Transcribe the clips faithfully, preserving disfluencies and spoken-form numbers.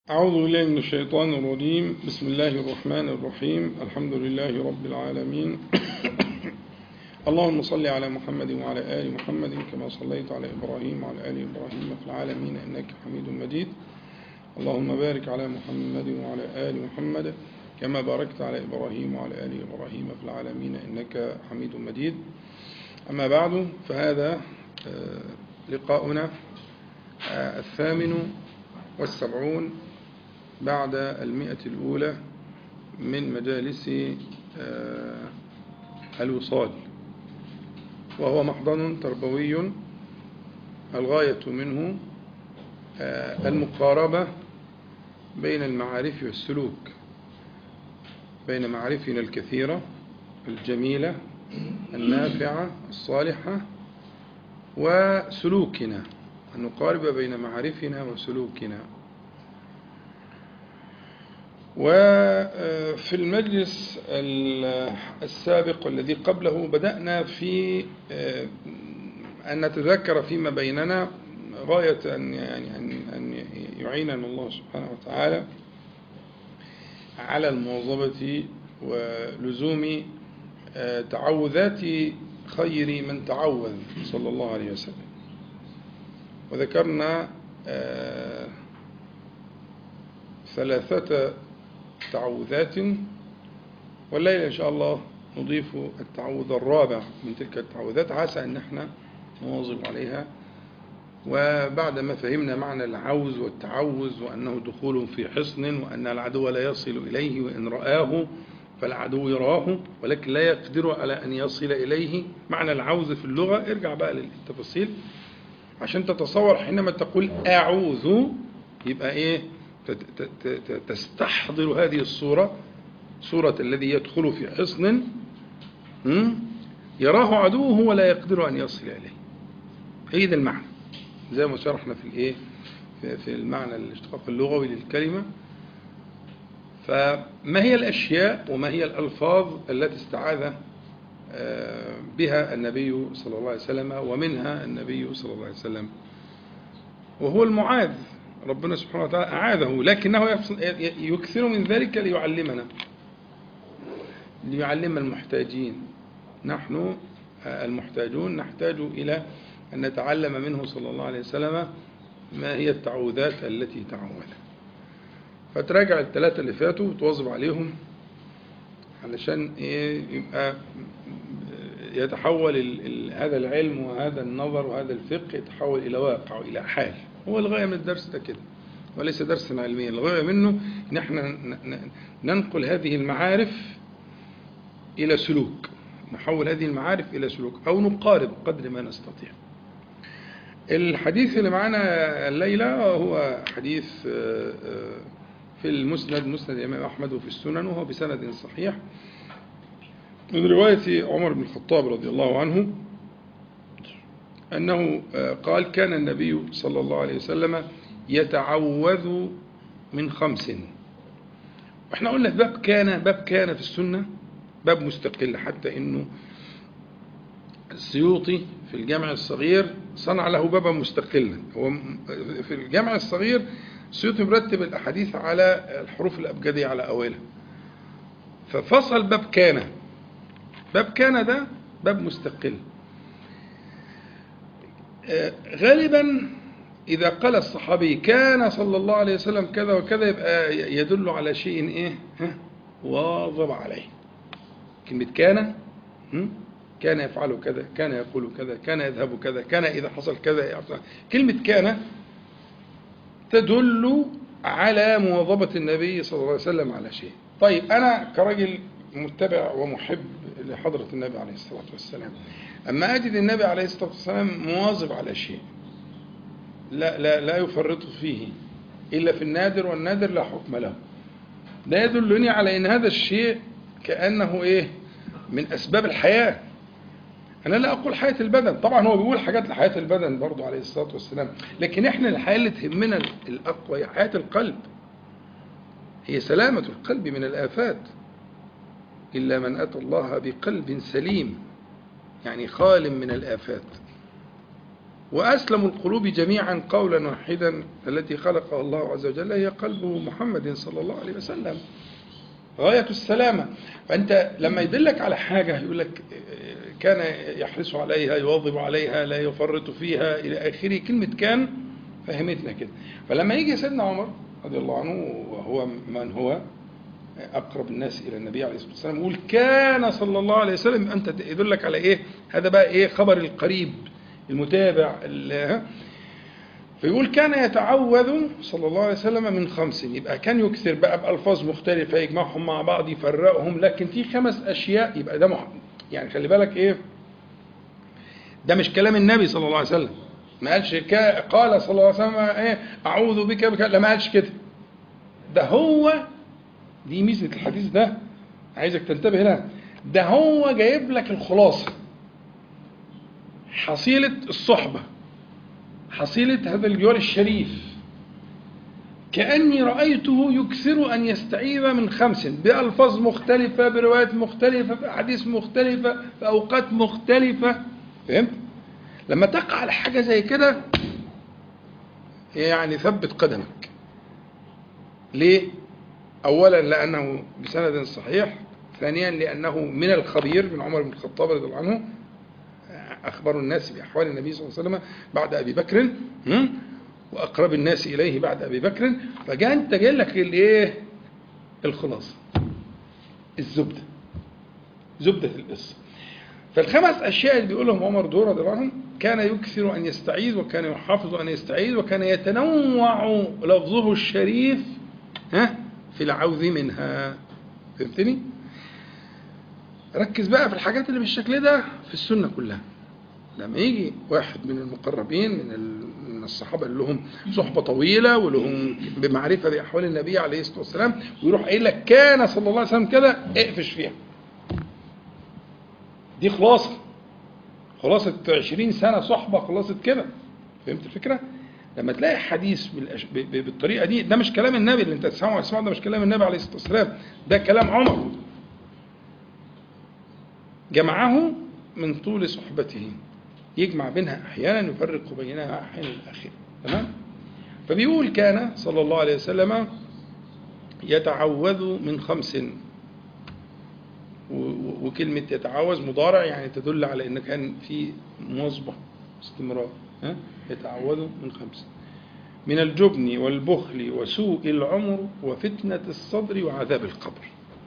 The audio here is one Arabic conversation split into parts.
أعوذ بالله من الشيطان الرجيم. بسم الله الرحمن الرحيم. الحمد لله رب العالمين. اللهم صل على محمد وعلى آل محمد كما صليت على إبراهيم وعلى آل إبراهيم في العالمين إنك حميد مجيد. اللهم بارك على محمد وعلى آل محمد كما باركت على إبراهيم وعلى آل إبراهيم في العالمين إنك حميد مجيد. أما بعد، فهذا لقاؤنا الثامن والسبعون بعد المئة الأولى من مجالس الوصال، وهو محضن تربوي الغاية منه المقاربة بين المعارف والسلوك، بين معارفنا الكثيرة الجميلة النافعة الصالحة وسلوكنا، أن نقارب بين معارفنا وسلوكنا. وفي المجلس السابق الذي قبله بدأنا في أن نتذكر فيما بيننا غاية أن يعني أن يعيننا الله سبحانه وتعالى على المواظبة ولزوم تعوذات خير من تعوذ صلى الله عليه وسلم. وذكرنا ثلاثة تعوذات، والليلة إن شاء الله نضيف التعوذ الرابع من تلك التعوذات، عسى أن احنا نواظب عليها. وبعد ما فهمنا معنى العوز والتعوذ وأنه دخول في حصن، وأن العدو لا يصل إليه، وإن رآه فالعدو يراه ولكن لا يقدر على أن يصل إليه، معنى العوز في اللغة. ارجع بقى للتفاصيل عشان تتصور حينما تقول أعوذ يبقى إيه، تستحضر هذه الصورة، صورة الذي يدخل في حصن يراه عدوه ولا يقدر أن يصل إليه. هي ده المعنى زي ما شرحنا في الإيه في المعنى الاشتقاق اللغوي للكلمة. فما هي الأشياء وما هي الألفاظ التي استعاذ بها النبي صلى الله عليه وسلم، ومنها النبي صلى الله عليه وسلم وهو المعاذ، ربنا سبحانه وتعالى أعاذه، لكنه يكثر من ذلك ليعلمنا، ليعلم المحتاجين. نحن المحتاجون نحتاج إلى أن نتعلم منه صلى الله عليه وسلم ما هي التعوذات التي تعوذها. فتراجع الثلاثة اللي فاتوا وتواظب عليهم علشان يبقى يتحول ال... هذا العلم وهذا النظر وهذا الفقه يتحول إلى واقع وإلى حال. هو الغاية من الدرس ده كده، وليس درسا علميا. الغاية منه نحن ننقل هذه المعارف إلى سلوك، نحول هذه المعارف إلى سلوك، أو نقارب قدر ما نستطيع. الحديث اللي معنا الليلة هو حديث في المسند، مسند الإمام أحمد، وفي السنن، وهو بسند صحيح من رواية عمر بن الخطاب رضي الله عنه أنه قال: كان النبي صلى الله عليه وسلم يتعوذ من خمس. وإحنا قلنا باب كان باب كان في السنة باب مستقل، حتى إنه السيوطي في الجامع الصغير صنع له بابا مستقلا. هو في الجامع الصغير السيوطي مرتب الأحاديث على الحروف الأبجدية على أولها، ففصل باب كان. باب كان ده باب مستقل. غالبا إذا قال الصحابي كان صلى الله عليه وسلم كذا وكذا يبقى يدل على شيء إيه واظب عليه. كلمة كان كان يفعل كذا، كان يقول كذا، كان يذهب كذا، كان إذا حصل كذا يفعل. كلمة كان تدل على مواظبة النبي صلى الله عليه وسلم على شيء. طيب أنا كرجل متبع ومحب لحضرة النبي عليه الصلاة والسلام، أما أجد النبي عليه الصلاة والسلام مواظب على شيء لا, لا, لا يفرط فيه إلا في النادر، والنادر لا حكم له، ده يدلني على أن هذا الشيء كأنه إيه من أسباب الحياة. أنا لا أقول حياة البدن، طبعا هو بيقول حاجات لحياة البدن برضو عليه الصلاة والسلام، لكن إحنا الحياة اللي تهمنا الأقوى هي حياة القلب، هي سلامة القلب من الآفات. إلا من أتى الله بقلب سليم، يعني خال من الآفات. وأسلم القلوب جميعا قولا واحدا التي خلقها الله عز وجل هي قلب محمد صلى الله عليه وسلم، غاية السلامة. فأنت لما يدلك على حاجة يقول لك كان يحرص عليها، يواظب عليها، لا يفرط فيها إلى آخره، كلمة كان فهمتنا كده. فلما يجي سيدنا عمر رضي الله عنه وهو من هو أقرب الناس إلى النبي عليه الصلاة والسلام يقول كان صلى الله عليه وسلم، أنت يدلك على إيه؟ هذا بقى إيه؟ خبر القريب المتابع. فيقول كان يتعوذ صلى الله عليه وسلم من خمس، يبقى كان يكثر بقى بألفاظ مختلفة يجمعهم مع بعض يفرقهم، لكن في خمس أشياء يبقى ده مح... يعني خلي بالك إيه، ده مش كلام النبي صلى الله عليه وسلم، ما قالش كا... قال صلى الله عليه وسلم إيه أعوذ بك بك، لا ما قالش كده، ده هو، دي ميزة الحديث ده عايزك تنتبه لها، ده هو جايب لك الخلاصة، حصيلة الصحبة، حصيلة هذا الجوار الشريف. كأني رأيته يكثر أن يستعيذ من خمس بألفاظ مختلفة، بروايات مختلفة، بأحاديث مختلفة، في أوقات مختلفة. فهمت؟ لما تقع على حاجة زي كده يعني ثبت قدمك. ليه؟ أولا لأنه بسند صحيح، ثانيا لأنه من الخبير من عمر بن الخطاب رضي الله عنه، أخبر الناس بأحوال النبي صلى الله عليه وسلم بعد أبي بكر، وأقرب الناس إليه بعد أبي بكر، فجاء أنت جاي لك الإيه؟ الخلاصة، الزبدة، زبدة القصة. فالخمس أشياء اللي بيقولهم عمر دول رضي الله عنه، كان يكثر أن يستعيذ، وكان يحافظ أن يستعيذ، وكان يتنوع لفظه الشريف ها في العوذ منها. فهمتني؟ ركز بقى في الحاجات اللي بالشكل ده في السنة كلها. لما يجي واحد من المقربين من الصحابة اللي لهم صحبة طويلة ولهم بمعرفة بأحوال النبي عليه الصلاة والسلام، ويروح قايل لك كان صلى الله عليه وسلم كده، اقفش فيها. دي خلاصة، خلاصة عشرين سنة صحبة، خلاصة كده. فهمت الفكرة؟ لما تلاقي حديث بالطريقة دي، ده مش كلام النبي اللي انت تسمعه وتسمعه، ده مش كلام النبي عليه الصلاة والسلام، ده كلام عمر جمعه من طول صحبته، يجمع بينها أحيانا، يفرق بينها أحيانا الآخر. تمام؟ فبيقول كان صلى الله عليه وسلم يتعوذ من خمس، وكلمة يتعوذ مضارع يعني تدل على أن كان في مواظبة استمرار. ها؟ يتعوذ من خمس: من الجبن والبخل وسوء العمر وفتنة الصدر وعذاب القبر.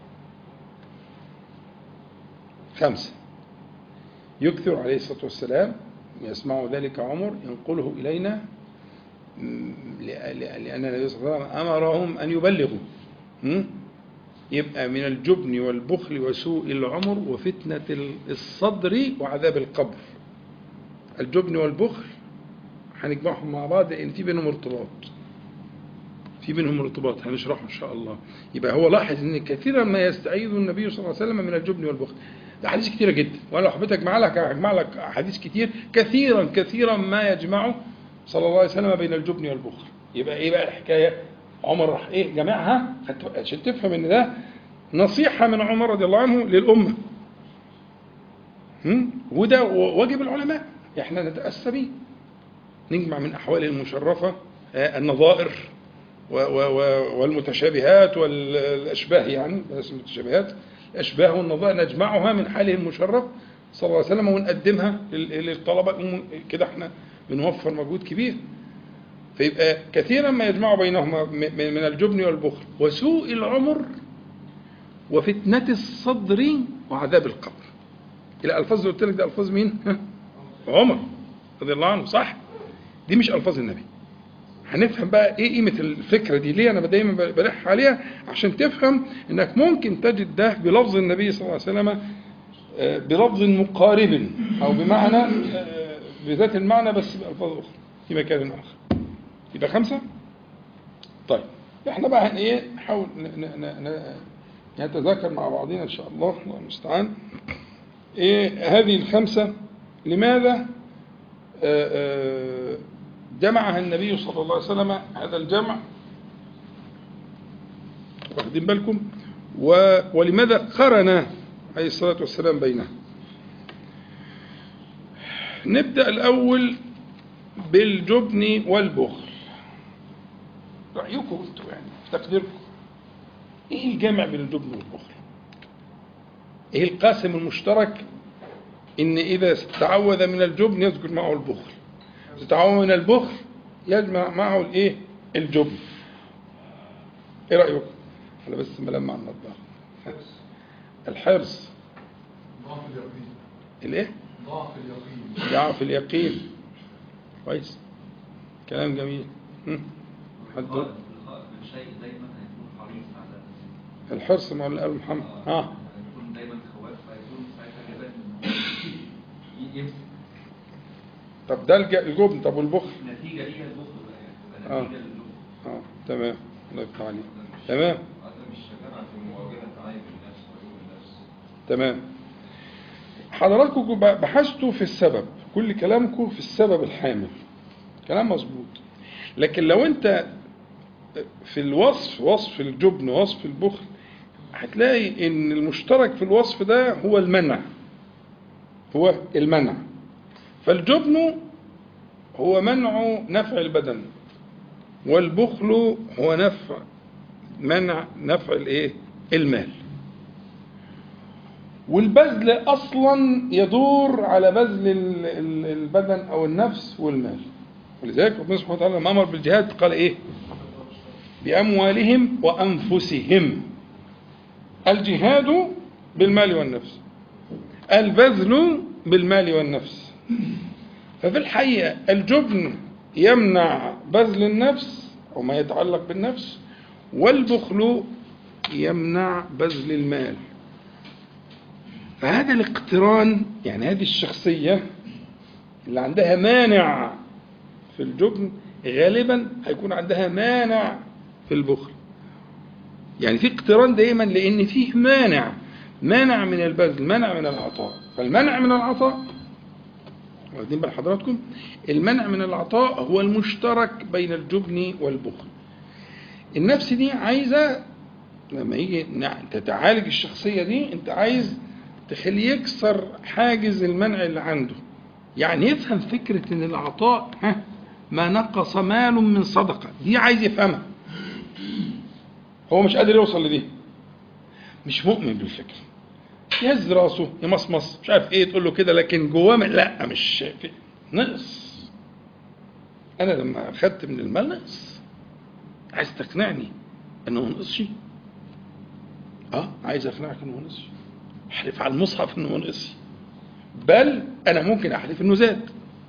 خمسة يكثر عليه الصلاة والسلام، يسمع ذلك عمر ينقله إلينا، لأن النبي صلى الله عليه وسلم أمرهم أن يبلغوا. يبقى من الجبن والبخل وسوء العمر وفتنة الصدر وعذاب القبر. الجبن والبخل هنجمعهم مع بعض لأن في بينهم ارتباط، في بينهم ارتباط هنشرحه إن شاء الله. يبقى هو لاحظ أن كثيرا ما يستعيذ النبي صلى الله عليه وسلم من الجبن والبخل. ده حديث كتيرة جدا، وأنا لو حبيت أجمع لك أجمع لك حديث كتير كثيرا كثيرا ما يجمعه صلى الله عليه وسلم بين الجبن والبخل. يبقى إيه بقى الحكاية؟ عمر راح إيه جمعها عشان تفهم إن ده نصيحة من عمر رضي الله عنه للأمة، وده واجب العلماء إحنا نتأسى به، نجمع من أحوال المشرفة النظائر والمتشابهات والأشباه، يعني بس المتشابهات الأشباه والنظائر نجمعها من حاله المشرف صلى الله عليه وسلم ونقدمها للطلبة. كده احنا بنوفر مجهود كبير. فيبقى كثيرا ما يجمع بينهما من الجبن والبخل وسوء العمر وفتنة الصدر وعذاب القبر. إلى ألفاظ قلت لك ده ألفاظ مين؟ عمر رضي الله عنه، صح؟ دي مش ألفاظ النبي. هنفهم بقى ايه قيمة الفكرة دي، ليه انا دايما بلح عليها عشان تفهم انك ممكن تجد ده بلفظ النبي صلى الله عليه وسلم بلفظ مقارب او بمعنى بذات المعنى بس بألفاظ اخرى في مكان اخر. يبقى خمسة. طيب احنا بقى ايه نحاول نتذاكر مع بعضنا ان شاء الله، الله المستعان. ايه هذه الخمسة؟ لماذا آآ آآ جمعها النبي صلى الله عليه وسلم هذا الجمع؟ واخدين بالكم؟ ولماذا قرن عليه الصلاة والسلام بينها؟ نبدأ الأول بالجبن والبخل. رأيكم انتوا يعني في تقديركم، ايه الجمع بين الجبن والبخل؟ ايه القاسم المشترك؟ ان اذا تعوذ من الجبن يذكر معه البخل، اذا تعوذ من البخل يجمع معه الايه؟ الجبن. ايه رأيكم؟ انا بس ملمع النظارة. الحرص، ضعف اليقين. الايه؟ ضعف اليقين. ضعف اليقين. كويس، كلام جميل. حد شيء دايما هيكون حريص على الحرص مع اللي قاله محمد. اه هيكون دايما خواف، فيكون ساعتها جبان يمسك. طب ده الج- الجبن. طب والبخل؟ نتيجه ليها البخل بقى، يعني اه نتيجه للجبن. اه تمام، الله يفتح عليك. تمام عدم الشجاعة في مواجهة عيب النفس وعيوب النفس. تمام. حضراتكم بحثتوا في السبب، كل كلامكم في السبب الحامل، كلام مظبوط. لكن لو انت في الوصف، وصف الجبن ووصف البخل، هتلاقي ان المشترك في الوصف ده هو المنع، هو المنع. فالجبن هو منع نفع البدن، والبخل هو نفع منع نفع الايه؟ المال. والبذل اصلا يدور على بذل البدن او النفس والمال. ولذلك ربنا سبحانه وتعالى لما امر بالجهاد قال ايه؟ باموالهم وانفسهم. الجهاد بالمال والنفس، البذل بالمال والنفس. ففي الحقيقه الجبن يمنع بذل النفس او ما يتعلق بالنفس، والبخل يمنع بذل المال. فهذا الاقتران، يعني هذه الشخصية اللي عندها مانع في الجبن غالبا هيكون عندها مانع في البخل. يعني في اقتران دائما، لأن فيه مانع، مانع من البذل، مانع من العطاء. فالمنع من العطاء، واخدين بال حضراتكم؟ المنع من العطاء هو المشترك بين الجبن والبخل. النفس دي عايزة لما يجي تتعالج الشخصية دي، انت عايز تخليه يكسر حاجز المنع اللي عنده، يعني يفهم فكرة ان العطاء ها ما نقص مال من صدقة، دي عايز يفهمها. هو مش قادر يوصل لدي، مش مؤمن بالفكرة، يهز راسه يمصمص مش عارف ايه، تقول له كده لكن جواه لا مش نقص. انا لما اخدت من المال نقص، عايز تقنعني انه نقصش؟ اه عايز اقنعك انه نقصش، احلف على المصحف انه نقص، بل انا ممكن احلف انه زاد.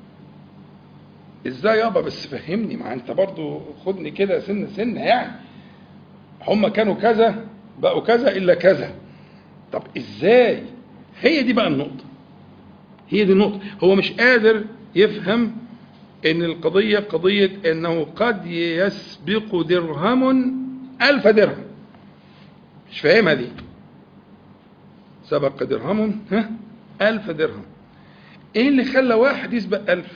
ازاي يابا؟ بس فهمني، ما انت برضو خدني كده سنه سنه، يعني هم كانوا كذا بقوا كذا الا كذا. طب ازاي؟ هي دي بقى النقطه، هي دي النقطه. هو مش قادر يفهم ان القضيه قضيه انه قد يسبق درهم الف درهم، مش فاهمها دي. سبق درهم ها ألف درهم. ايه اللي خلى واحد يسبق ألف؟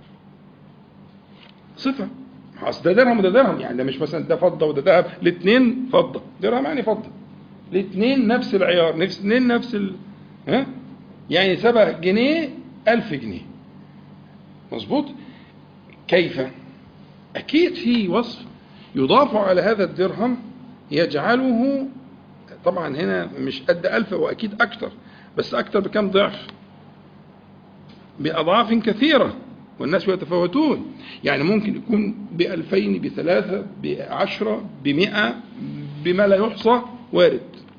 صفة. اصل ده درهم وده درهم، يعني ده مش مثلا ده فضة وده ذهب، الاثنين فضة، درهم يعني فضة، الاثنين نفس العيار، نفس الاثنين نفس ال... ها يعني سبق جنيه ألف جنيه. مظبوط؟ كيف؟ أكيد في وصف يضاف على هذا الدرهم يجعله، طبعا هنا مش قد ألف، وأكيد أكتر، بس أكتر بكم ضعف؟ بأضعاف كثيرة، والناس يتفاوتون. يعني ممكن يكون بألفين، بثلاثة، بعشرة، بمئة، بما لا يحصى، وارد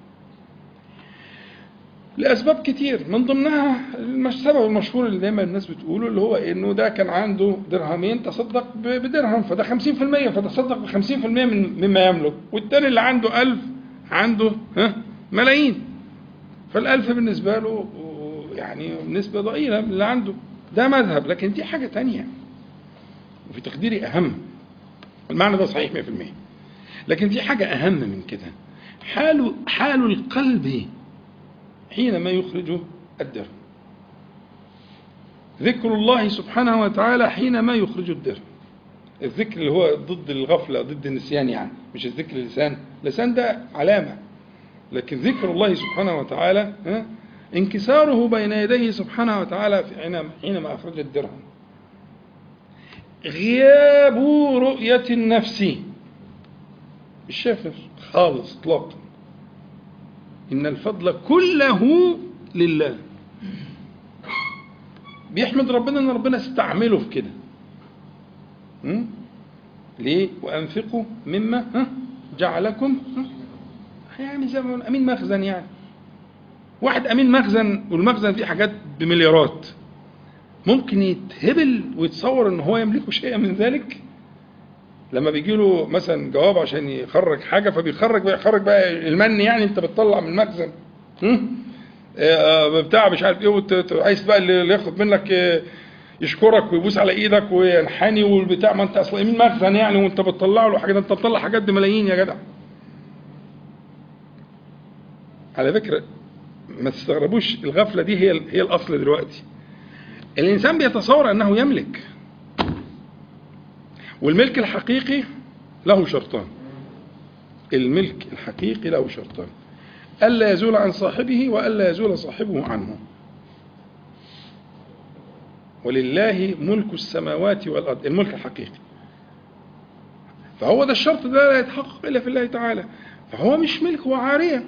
لأسباب كتير. من ضمنها السبب المشهور اللي دايما الناس بتقوله، اللي هو إنه ده كان عنده درهمين تصدق بدرهم، فده خمسين في المية، فتصدق بخمسين في المية من مما يملك، والتاني اللي عنده ألف عنده ها ملايين، فالألف بالنسبة له يعني نسبة ضئيلة من اللي عنده. ده مذهب، لكن دي حاجة تانية وفي تقديري أهم. المعنى ده صحيح مئة في المئة، لكن في حاجة أهم من كده، حال حال القلب حينما يخرج الدرهم. ذكر الله سبحانه وتعالى حينما يخرج الدرهم. الذكر اللي هو ضد الغفلة، ضد النسيان، يعني مش الذكر اللسان، اللسان ده علامة، لكن ذكر الله سبحانه وتعالى ها انكساره بين يديه سبحانه وتعالى حينما أخرج الدرهم. غياب رؤية النفس، مش شايف خالص اطلاقا. إن الفضل كله لله. بيحمد ربنا إن ربنا استعمله في كده. م? ليه؟ وأنفقوا مما ها جعلكم يعني زي ما أمين مخزن. يعني واحد أمين مخزن، والمخزن فيه حاجات بمليارات، ممكن يتهبل ويتصور إن هو يملك شيئا من ذلك. لما بيجي له مثلا جواب عشان يخرج حاجة، فبيخرج بيخرج بقى المن، يعني أنت بتطلع من المخزن بتاع مش عارف ايه، عايز بقى اللي ياخد منك يشكرك ويبوس على ايدك وينحني والبتاع، ما انت اصلا يمين مخزن يعني، وانت بتطلع له حاجات، انت بتطلع حاجات بملايين يا جدع. على فكرة ما تستغربوش، الغفلة دي هي هي الاصل دلوقتي. الانسان بيتصور انه يملك، والملك الحقيقي له شرطان. الملك الحقيقي له شرطان: ألا يزول عن صاحبه، وألا يزول صاحبه عنه. ولله ملك السماوات والأرض، الملك الحقيقي. فهو ده الشرط، ده لا يتحقق إلا في الله تعالى. فهو مش ملك، هو عارية.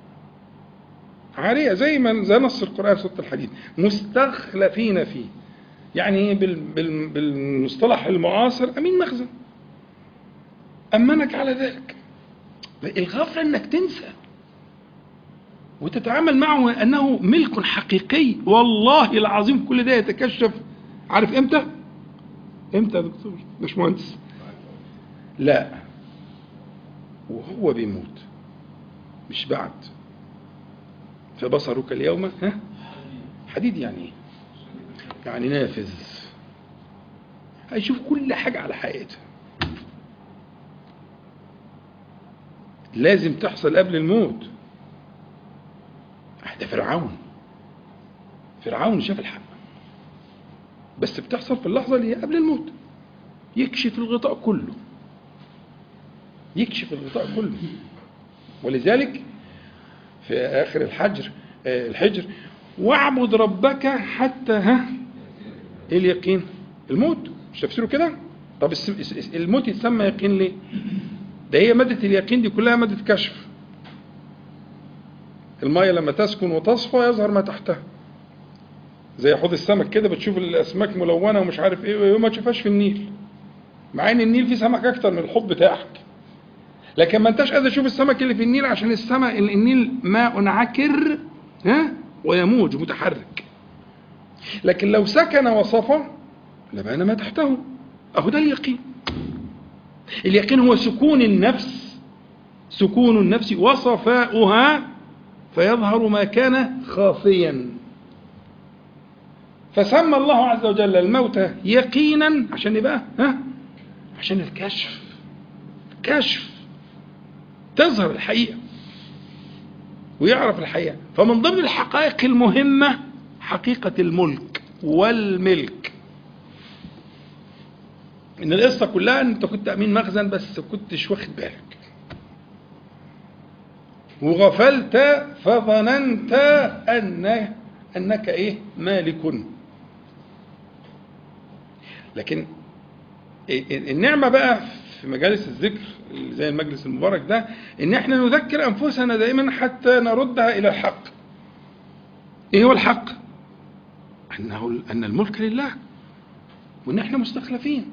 عارية زي ما زي نص القرآن سورة الحديد: مستخلفين فيه. يعني بالمصطلح المعاصر أمين مخزن، أمنك على ذلك. الغفلة أنك تنسى وتتعامل معه أنه ملك حقيقي. والله العظيم كل ده يتكشف، عارف إمتى؟ إمتى يا دكتور مش مهندس؟ لا، وهو بيموت، مش بعد. فبصرك اليوم ها حديد. يعني ايه؟ يعني نافذ، هيشوف كل حاجة على حقيقتها. لازم تحصل قبل الموت. ده فرعون فرعون شاف الحق، بس بتحصل في اللحظة اللي هي قبل الموت. يكشف الغطاء كله، يكشف الغطاء كله. ولذلك في آخر الحجر الحجر واعبد ربك حتى ها اليقين. الموت مش تفسيره كده؟ طب الموت يتسمى يقين ليه؟ ده هي مادة اليقين دي كلها مادة كشف. المية لما تسكن وتصفى يظهر ما تحتها، زي حوض السمك كده، بتشوف الأسماك ملونة ومش عارف ايه، وما تشوفهاش في النيل، مع ان النيل فيه سمك اكتر من الحوض بتاعك. لكن ما انتش قادر تشوف السمك اللي في النيل، عشان السمك النيل ماء عكر ها ويموج متحرك. لكن لو سكن وصفى لبان ما تحته. اهو ده اليقين. اليقين هو سكون النفس، سكون النفس وصفاؤها، فيظهر ما كان خافيا. فسمى الله عز وجل الموت يقينا عشان يبقى ها عشان الكشف. كشف تظهر الحقيقة ويعرف الحقيقة. فمن ضمن الحقائق المهمة حقيقة الملك والملك. إن القصة كلها أن أنت كنت أمين مخزن بس كنتش واخد بالك، وغفلت فظننت أن أنك إيه مالك. لكن النعمة بقى في مجالس الذكر زي المجلس المبارك ده، إن إحنا نذكر أنفسنا دائما حتى نردها إلى الحق. إيه هو الحق؟ أنه أن الملك لله، وإن إحنا مستخلفين،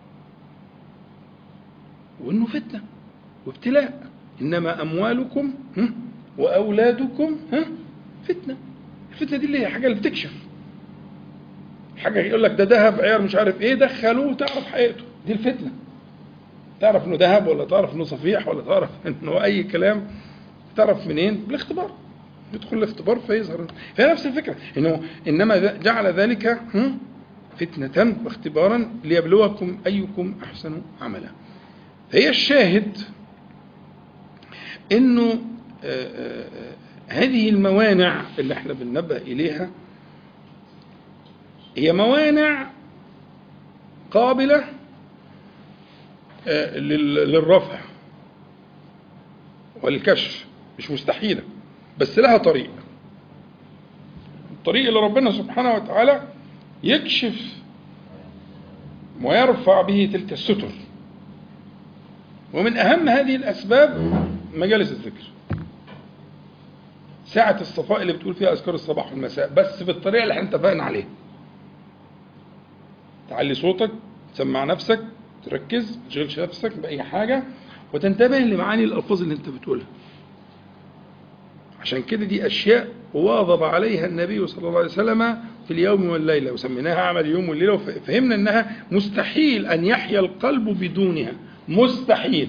وإنه فتنة وابتلاء. إنما أموالكم وأولادكم فتنة. الفتنة دي اللي هي حاجة اللي بتكشف حاجة، يقول لك ده ذهب عيار مش عارف إيه، دخلوه تعرف حقيقته. دي الفتنة. تعرف إنه ذهب، ولا تعرف إنه صفيح، ولا تعرف إنه أي كلام. تعرف منين؟ بالاختبار. يدخل الاختبار فيظهر. فهي نفس الفكرة، إنه إنما جعل ذلك فتنة واختبارا ليبلوكم أيكم أحسن عملا. هي الشاهد إنه آآ آآ هذه الموانع اللي احنا بننبه إليها هي موانع قابلة للرفع والكشف، مش مستحيلة، بس لها طريق. الطريق اللي ربنا سبحانه وتعالى يكشف ويرفع به تلك الستر. ومن أهم هذه الأسباب مجالس الذكر، ساعة الصفاء اللي بتقول فيها أذكار الصباح والمساء، بس بالطريقة اللي احنا اتفقنا عليها. تعلي صوتك، تسمع نفسك، تركز، ما تشغلش نفسك بأي حاجة، وتنتبه لمعاني الألفاظ اللي انت بتقولها. عشان كده دي أشياء واظب عليها النبي صلى الله عليه وسلم في اليوم والليلة، وسميناها عمل اليوم والليلة، وفهمنا أنها مستحيل أن يحيا القلب بدونها. مستحيل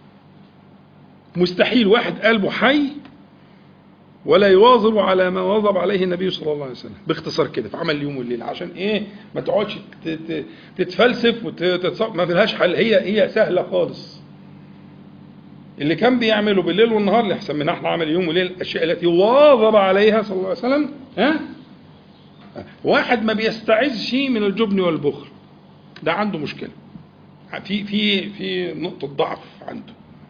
مستحيل واحد قلبه حي ولا يواظب على ما واظب عليه النبي صلى الله عليه وسلم. باختصار كده في عمل اليوم والليل، عشان ايه؟ ما تقعدش تتفلسف وتتصور، ما فيهاش حل. هي هي سهله خالص. اللي كان بيعمله بالليل والنهار اللي احسن من احنا عمل اليوم والليل، الاشياء التي واظب عليها صلى الله عليه وسلم. ها، واحد ما بيستعذش من الجبن والبخل، ده عنده مشكله، في في في نقطه ضعف عنده.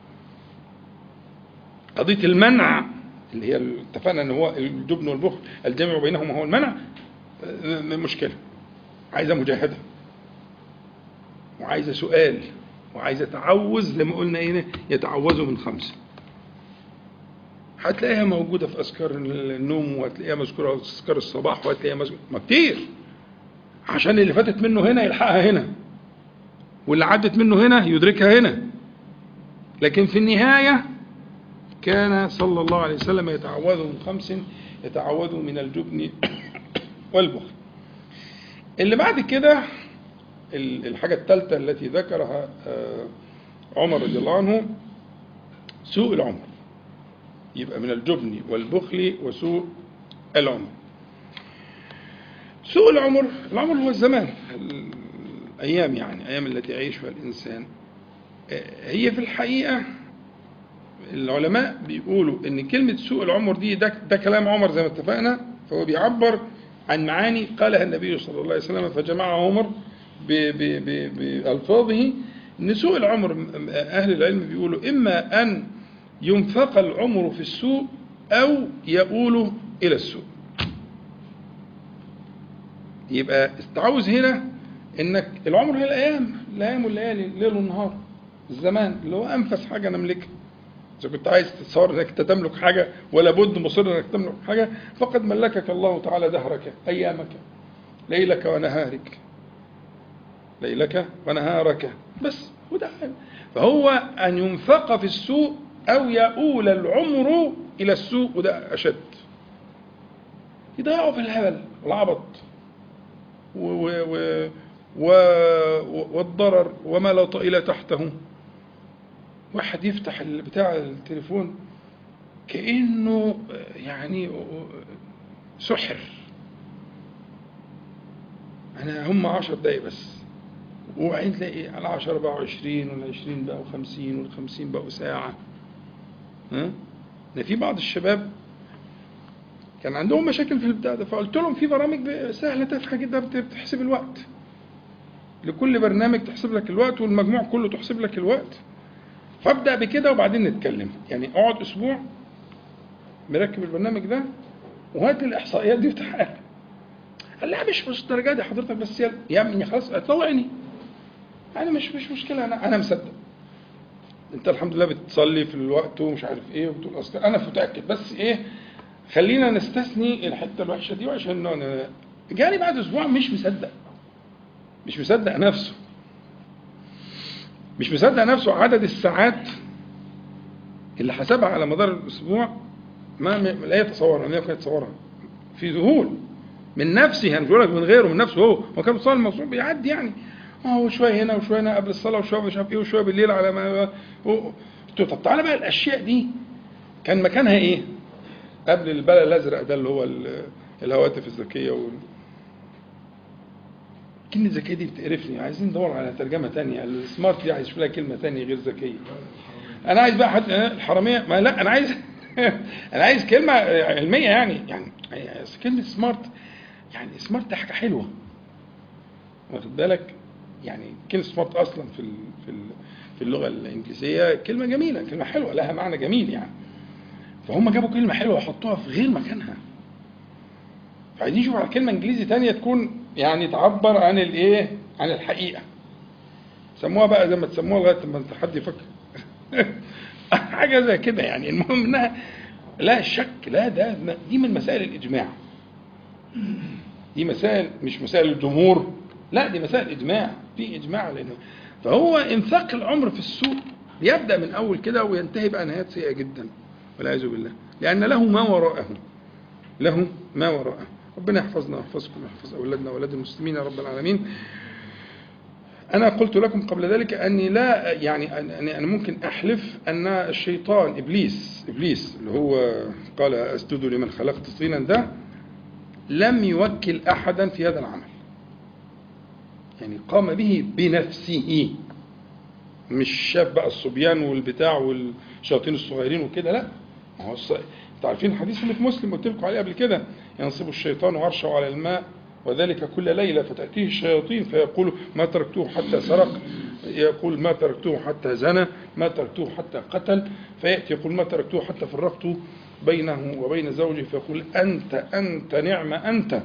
قضيه المنع اللي هي اتفقنا ان هو الجبن والبخل الجمع بينهما هو المنع، مشكله عايزه مجاهده وعايزه سؤال وعايزه تعوذ، زي ما قلنا ايه، يتعوذوا من خمسه. هتلاقيها موجوده في اذكار النوم، وهتلاقيها مذكوره في اذكار الصباح، وهتلاقيها مذكوره ما كتير، عشان اللي فاتت منه هنا يلحقها هنا، واللي عدت منه هنا يدركها هنا. لكن في النهايه كان صلى الله عليه وسلم يتعوذ من خمس، يتعوذ من الجبن والبخل. اللي بعد كده الحاجة الثالثة التي ذكرها عمر رضي الله عنه، سوء العمر. يبقى من الجبن والبخل وسوء العمر. سوء العمر، العمر هو الزمان، الأيام، يعني أيام التي يعيش فيها الإنسان. هي في الحقيقة العلماء بيقولوا ان كلمة سوء العمر دي ده, ده كلام عمر زي ما اتفقنا، فهو بيعبر عن معاني قالها النبي صلى الله عليه وسلم، فجمع عمر بألفاظه. ان سوء العمر اهل العلم بيقولوا اما ان ينفق العمر في السوء او يؤول الى السوء. يبقى التعوذ هنا انك العمر هي الايام، الايام والليالي، الليل والنهار، الزمان اللي هو انفس حاجة نملكها. إذا كنت عايز تتصور أنك تملك حاجة ولا بد مصر أنك تملك حاجة، فقد ملكك الله تعالى دهرك، أيامك، ليلك ونهارك، ليلك ونهارك بس. وده فهو أن ينفق في السوء أو يؤول العمر إلى السوء، وده أشد. يضيعوا في الهبل والعبط و و و والضرر وما لا طائل تحته. واحد يفتح بتاع التليفون كأنه يعني سحر. أنا هم عشر دقايق بس، وبعدين تلاقي على عشرة بقوا عشرين، ولا عشرين بقوا خمسين، ولا خمسين بقوا ساعة. ها؟ في بعض الشباب كان عندهم مشاكل في البتاع ده، فقلت لهم في برامج سهلة تافهة جدا بتحسب الوقت. لكل برنامج تحسب لك الوقت، والمجموع كله تحسب لك الوقت. فابدأ بكده وبعدين نتكلم. يعني اقعد اسبوع مركب البرنامج ده وهات لي الاحصائيات دي وتعالى. قال لا مش مش الدرجه دي حضرتك، بس يا ابني خلاص اطلعني، يعني مش مش مشكله، انا انا مصدق انت الحمد لله بتصلي في الوقت ومش عارف ايه وبتقول اصل انا متاكد، بس ايه خلينا نستثني الحته الوحشه دي، وعشان انا جاني بعد اسبوع مش مصدق، مش مصدق نفسه، مش مصدق نفسه. عدد الساعات اللي حسبها على مدار الأسبوع ما لا يتصورها، لا يمكن يتصورها، في ذهول من نفسه. هنقول لك من غيره، من نفسه هو. هو كان صار الموضوع بيعدي يعني، هو شويه هنا وشويه هنا قبل الصلاه، وشويه مش عارف ايه، وشويه بالليل على ما هو. طب تعالى بقى الاشياء دي كان مكانها ايه قبل البلد الازرق ده اللي هو الهواتف الذكيه وال... كلمة ذكية دي بتقرفني، عايزين ندور على ترجمة تانية. السمارت دي عايز لها كلمة تانية غير ذكية. أنا عايز بقى حد الحرامية، ما لا أنا عايز أنا عايز كلمة علمية يعني يعني كلمة سمارت، يعني سمارت حاجة حلوة، واخد بالك؟ يعني كلمة سمارت أصلا في في في اللغة الإنجليزية كلمة جميلة، كلمة حلوة لها معنى جميل يعني. فهم جابوا كلمة حلوة وحطوها في غير مكانها. فعايزين نشوف على كلمة إنجليزي تانية تكون يعني تعبر عن الايه، عن الحقيقة. سموها بقى زي ما تسموها لغايه ما حد يفكر حاجه زي كده يعني. المهم انها لا شك، لا ده دي من مسائل الاجماع، دي مسائل مش مسائل الجمهور، لا دي مسائل اجماع، في اجماع. لانه فهو انفاق العمر في السوق يبدا من اول كده وينتهي بقى نهايات سيئه جدا والعياذ بالله، لان له ما وراءه، له ما وراءه. ربنا يحفظنا ويحفظكم ويحفظ اولادنا واولاد المسلمين يا رب العالمين. أنا قلت لكم قبل ذلك أني لا يعني أني أنا ممكن أحلف أن الشيطان إبليس إبليس اللي هو قال أسجد لمن خلقت طينا ده لم يوكل أحدا في هذا العمل، يعني قام به بنفسه، مش شاف بقى الصبيان والبتاع والشياطين الصغيرين وكده، لا. ما هو تعرفين الحديث اللي في مسلم قلت لكم عليه قبل كده، ينصب الشيطان عرشه على الماء وذلك كل ليلة فتأتيه الشياطين فيقول ما تركته حتى سرق، يقول ما تركته حتى زنى، ما تركته حتى قتل، فيأتي يقول ما تركته حتى فرقت بينه وبين زوجه، فيقول أنت أنت نعم أنت،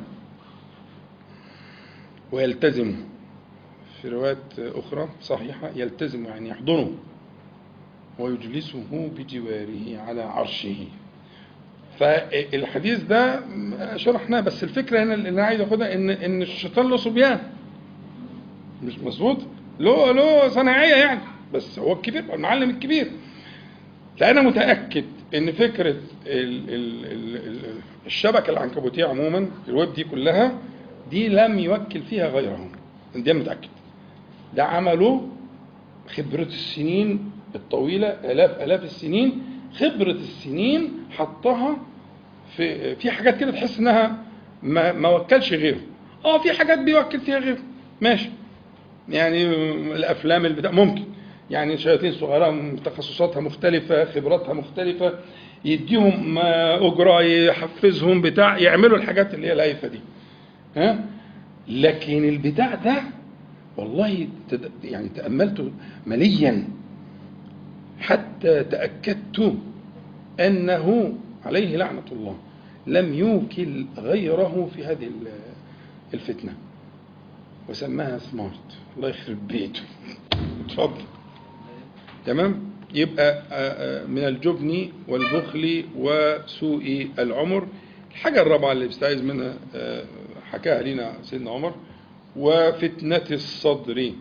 ويلتزم. في رواية أخرى صحيحة يلتزم يعني يحضنه ويجلسه بجواره على عرشه. فالحديث ده شرحناه، بس الفكرة هنا اللي أنا عايز أخدها إن إن الشيطان له صبيان، مش مظبوط، له له صناعية يعني، بس هو الكبير المعلم الكبير. فأنا متأكد إن فكرة ال ال ال الشبكة العنكبوتية عموما الويب دي كلها دي لم يوكل فيها غيرهم، دي متأكد. ده عمله خبرة السنين الطويلة، آلاف آلاف السنين، خبرة السنين حطها في في حاجات كده تحس انها ما, ما وكلش غيره. اه في حاجات بيوكل فيها غيره ماشي، يعني الافلام البتاع ممكن، يعني شياطين صغيره تخصصاتها مختلفه، خبراتها مختلفه، يديهم اجره، يحفزهم بتاع، يعملوا الحاجات اللي هي الهايفه دي. ها لكن البتاع ده والله يعني تأملت مليا حتى تأكدت أنه عليه لعنة الله لم يوكل غيره في هذه الفتنة، وسماها سمارت. الله يخرب بيته. اتفضل. تمام. يبقى من الجبن والبخل وسوء العمر. الحاجة الرابعة اللي بيستعيذ منها حكاها لنا سيدنا عمر، وفتنة الصدر.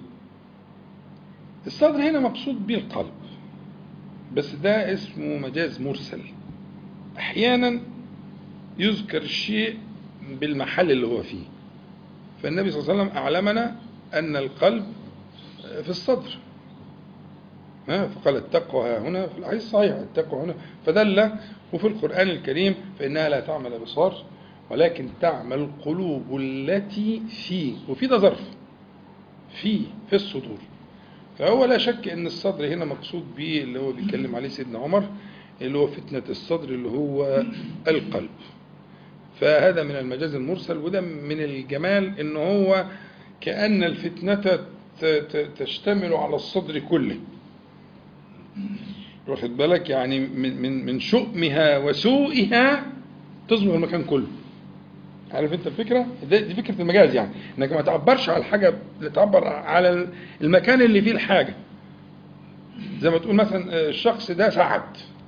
الصدر هنا مقصود به القلب، بس ده اسمه مجاز مرسل. احيانا يذكر الشيء بالمحل اللي هو فيه، فالنبي صلى الله عليه وسلم اعلمنا ان القلب في الصدر، فقال التقوى هنا في الحديث الصحيح، التقوى هنا، فدل. وفي القرآن الكريم فإنها لا تعمل الأبصار ولكن تعمل القلوب التي في، وفي ده ظرف في في الصدور. فهو لا شك ان الصدر هنا مقصود به اللي هو بيتكلم عليه سيدنا عمر، اللي هو فتنة الصدر اللي هو القلب. فهذا من المجاز المرسل، وده من الجمال ان هو كأن الفتنة تشتمل على الصدر كله، واخد بالك، يعني من من من شؤمها وسوءها تصبغ المكان كله. عارف انت الفكرة؟ دي فكرة المجاز، يعني انك ما تعبرش على الحاجة، تعبر على المكان اللي فيه الحاجة. زي ما تقول مثلا الشخص ده سعد،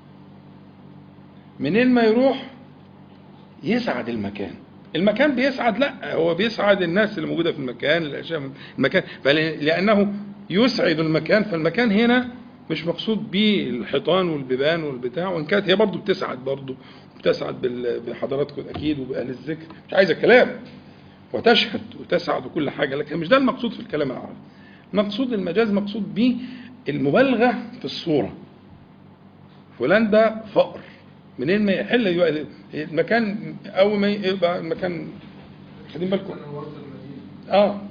منين ما يروح يسعد المكان، المكان بيسعد، لا هو بيسعد الناس اللي موجودة في المكان، الاشياء المكان، لانه يسعد المكان. فالمكان هنا مش مقصود به الحيطان والبيبان والبتاع، وان كانت هي برضو بتسعد، برضو بتسعد بحضراتكم اكيد وبأهل الذكر، مش عايزة كلام، وتشهد وتسعد وكل حاجة، لكن مش ده المقصود في الكلام العربي. مقصود المجاز مقصود به المبالغة في الصورة. فلان ده فقر، منين ما يحل يبقى المكان، أول ما يبقى المكان، خدين بالكم اه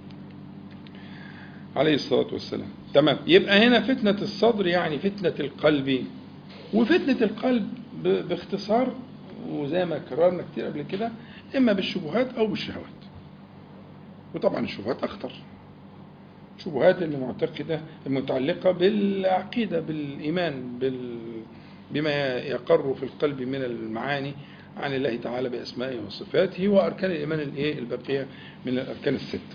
عليه الصلاة والسلام. تمام. يبقى هنا فتنة الصدر يعني فتنة القلب. وفتنة القلب باختصار، وزي ما كررنا كتير قبل كده، إما بالشبهات أو بالشهوات. وطبعا الشبهات أخطر، شبهات اللي معتقدة المتعلقة بالعقيدة، بالإيمان، بال... بما يقر في القلب من المعاني عن الله تعالى بأسمائه وصفاته، وأركان الإيمان الإيه الباقية من الأركان الستة.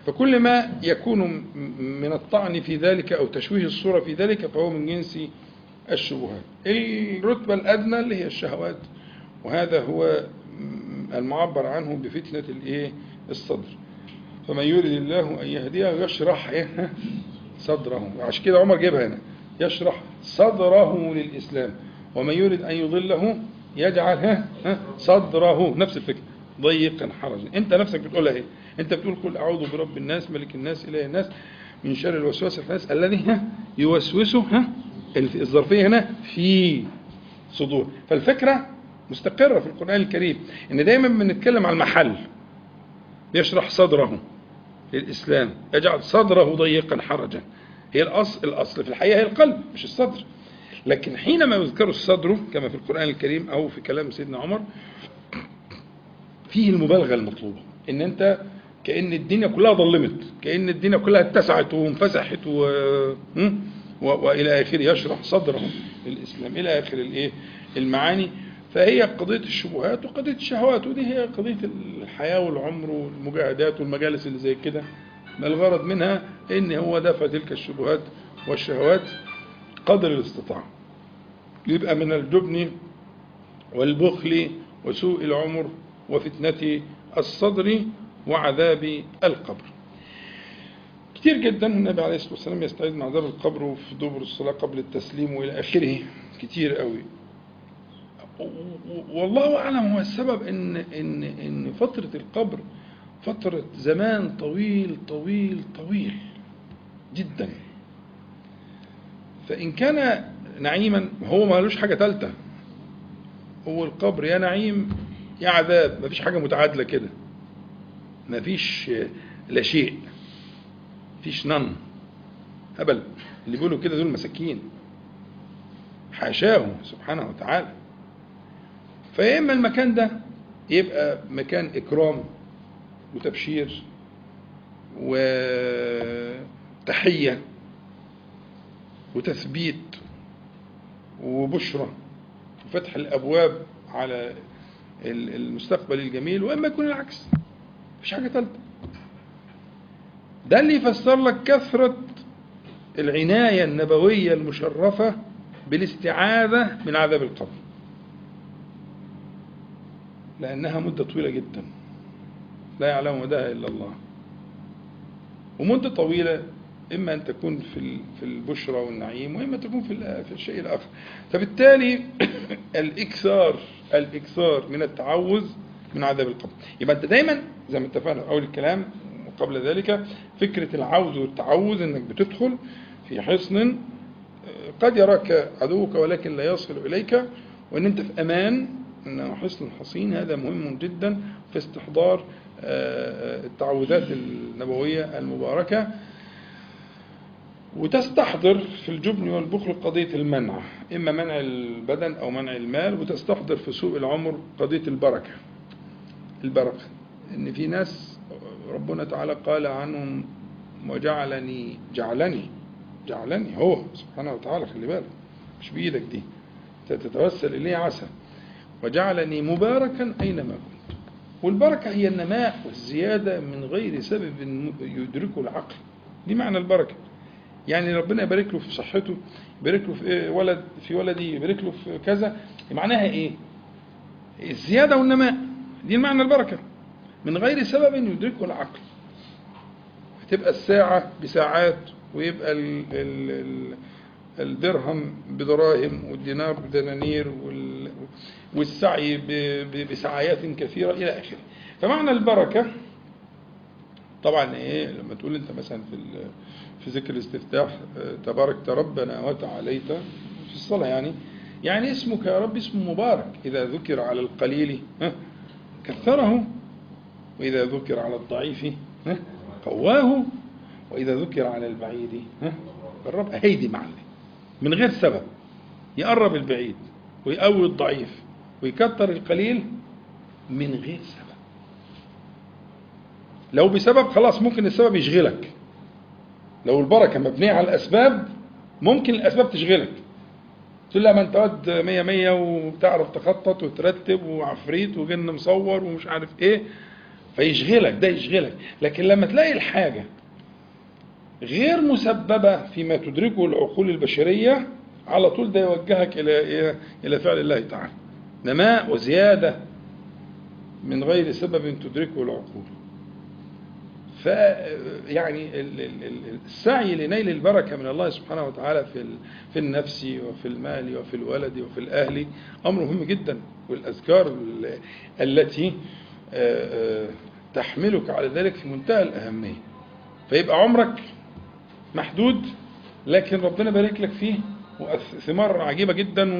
فكل ما يكون من الطعن في ذلك أو تشويه الصورة في ذلك فهو من جنس الشبهات. الرتبة الأدنى اللي هي الشهوات، وهذا هو المعبر عنه بفتنة الإيه؟ الصدر. فمن يريد الله أن يهديه يشرح إيه؟ صدره. عشان كده عمر جابها هنا، يشرح صدره للإسلام. ومن يريد أن يضله يجعل ها صدره، نفس الفكرة، ضيقا حرجا. أنت نفسك بتقولها إيه؟ أنت بتقول قل أعوذ برب الناس ملك الناس إله الناس من شر الوسواس الخناس الذي ها يوسوسه ها الظرفية هنا في صدور. فالفكرة مستقرة في القرآن الكريم إن دايما بنتكلم عن المحل، يشرح صدره للإسلام يجعل صدره ضيقا حرجا. هي الأصل, الأصل في الحقيقة هي القلب مش الصدر، لكن حينما يذكر الصدر كما في القرآن الكريم أو في كلام سيدنا عمر فيه المبالغة المطلوبة، إن أنت كأن الدنيا كلها ظلمت، كأن الدنيا كلها اتسعت وانفسحت و... و... وإلى آخر يشرح صدره للإسلام إلى آخر الإيه المعاني. فهي قضية الشبهات وقضية الشهوات، ودي هي قضية الحياة والعمر والمجاهدات والمجالس اللي زي كده، ما الغرض منها إن هو دفع تلك الشبهات والشهوات قدر الاستطاعة. يبقى من الجبن والبخل وسوء العمر وفتنة الصدر وعذاب القبر. كتير جدا النبي عليه الصلاة والسلام يستعيذ من عذاب القبر وفي دبر الصلاة قبل التسليم وإلى آخره، كتير قوي. والله أعلم هو السبب إن, إن, إن فترة القبر فترة زمان طويل طويل طويل جدا. فإن كان نعيما هو ما لوش حاجة ثالثة، هو القبر يا نعيم يا عذاب، ما فيش حاجة متعادلة كده، ما فيش لا شيء، فيش نن هبل. اللي بيقولوا كده دول مساكين، حاشاه سبحانه وتعالى. فإما المكان ده يبقى مكان إكرام وتبشير وتحية وتثبيت وبشرة وفتح الأبواب على المستقبل الجميل، وإما يكون العكس، مفيش حاجة ثالثة. ده اللي يفسر لك كثرة العناية النبوية المشرفة بالاستعاذة من عذاب القبر، لأنها مدة طويلة جدا لا يعلم مداها إلا الله، ومدة طويلة إما أن تكون في في البشرى والنعيم وإما تكون في في الشيء الآخر. فبالتالي الإكثار الإكثار من التعوذ من عذاب القبر. يبقى أنت دايما زي ما اتفقنا في أول الكلام وقبل ذلك، فكرة العوذ والتعوذ إنك بتدخل في حصن قد يراك عدوك ولكن لا يصل إليك، وإن أنت في أمان، إنه حصن حصين. هذا مهم جدا في استحضار التعوذات النبوية المباركة. وتستحضر في الجبن والبخل قضية المنع، إما منع البدن أو منع المال، وتستحضر في سوء العمر قضية البركة. البركة إن في ناس ربنا تعالى قال عنهم وجعلني جعلني جعلني هو سبحانه وتعالى، خلي بالك مش بإيدك دي، تتوسل إليه عسى، وجعلني مباركا أينما كنت. والبركة هي النماء والزيادة من غير سبب يدركه العقل، دي معنى البركة. يعني ربنا يبارك له في صحته، يبارك له في ولد في ولدي، يبارك له في كذا، معناها ايه؟ الزيادة والنماء، دي معنى البركة، من غير سبب يدركه العقل. هتبقى الساعة بساعات، ويبقى ال ال ال الدرهم بدراهم والدينار بدنانير والسعي بسعايات كثيرة إلى آخره. فمعنى البركة طبعا ايه لما تقول انت مثلا في في ذكر الاستفتاح تباركت ربنا وتعاليت في الصلاة، يعني يعني اسمك يا رب اسم مبارك، إذا ذكر على القليل كثره، وإذا ذكر على الضعيف قواه، وإذا ذكر على البعيد قرب. هيدي معنى من غير سبب، يقرب البعيد ويقوي الضعيف ويكتر القليل من غير سبب. لو بسبب خلاص ممكن السبب يشغلك، لو البركة مبنية على الأسباب ممكن الأسباب تشغلك، تقول لا ما انت قد مية مية وبتعرف تخطط وترتب وعفريت وجن مصور ومش عارف ايه، فيشغلك، ده يشغلك. لكن لما تلاقي الحاجة غير مسببة فيما تدركه العقول البشرية، على طول ده يوجهك إلى إلى فعل الله تعالى، نماء وزيادة من غير سبب تدركه العقول. ف يعني السعي لنيل البركة من الله سبحانه وتعالى في في النفس وفي المال وفي الولد وفي الأهل أمر مهم جدا، والأذكار التي تحملك على ذلك في منتهى الأهمية. فيبقى عمرك محدود لكن ربنا بارك لك فيه وثمار عجيبة جدا،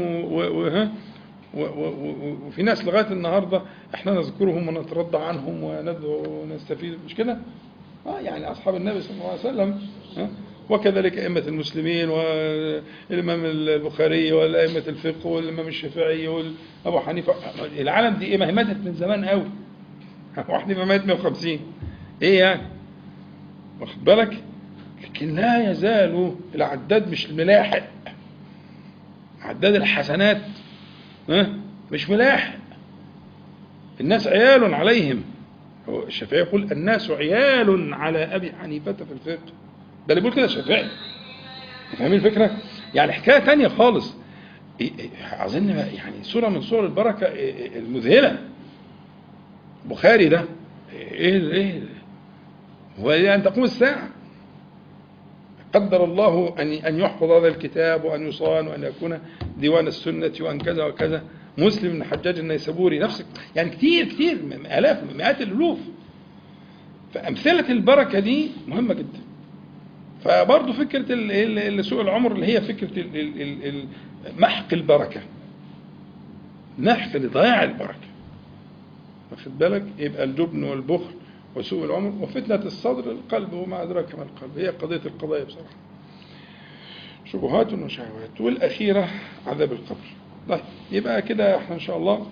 وفي ناس لغاية النهاردة احنا نذكرهم ونترضى عنهم وندعو ونستفيد، مش كده؟ آه يعني أصحاب النبي صلى الله عليه وسلم، آه وكذلك أئمة المسلمين والإمام البخاري والأئمة الفقه والإمام الشافعي وأبو حنيفة. العالم دي إيه؟ ما هي ماتت من زمان قوي، واحد ما مات مئة وخمسين، إيه يعني؟ واخد بالك؟ لكن لا يزال العداد مش ملاحق، عداد الحسنات آه مش ملاحق، الناس عيال عليهم. الشافعي يقول الناس عيال على أبي حنيفة في الفقه، ده اللي بيقول كده الشافعي. فاهمين الفكرة؟ يعني حكاية تانية خالص. أظن يعني صورة من صور البركة المذهلة. بخاري ده إيه إيه هو أن تقوم الساعة، قدر الله أن أن يحفظ هذا الكتاب وأن يصان وأن يكون ديوان السنة وأن كذا وكذا. مسلم بن حجاج النيسابوري نفسك، يعني كتير كتير آلاف مئات الألوف. فأمثلة البركة دي مهمة جدا. فبرضه فكرة سوء العمر اللي هي فكرة محق البركة، محق لضياع البركة، واخد بالك؟ يبقى الجبن والبخل وسوء العمر وفتنة الصدر القلب، وما أدراك ما القلب، هي قضية القضايا بصراحة، شبهات وشهوات. والأخيرة عذاب القبر. طيب يبقى كده احنا إن شاء الله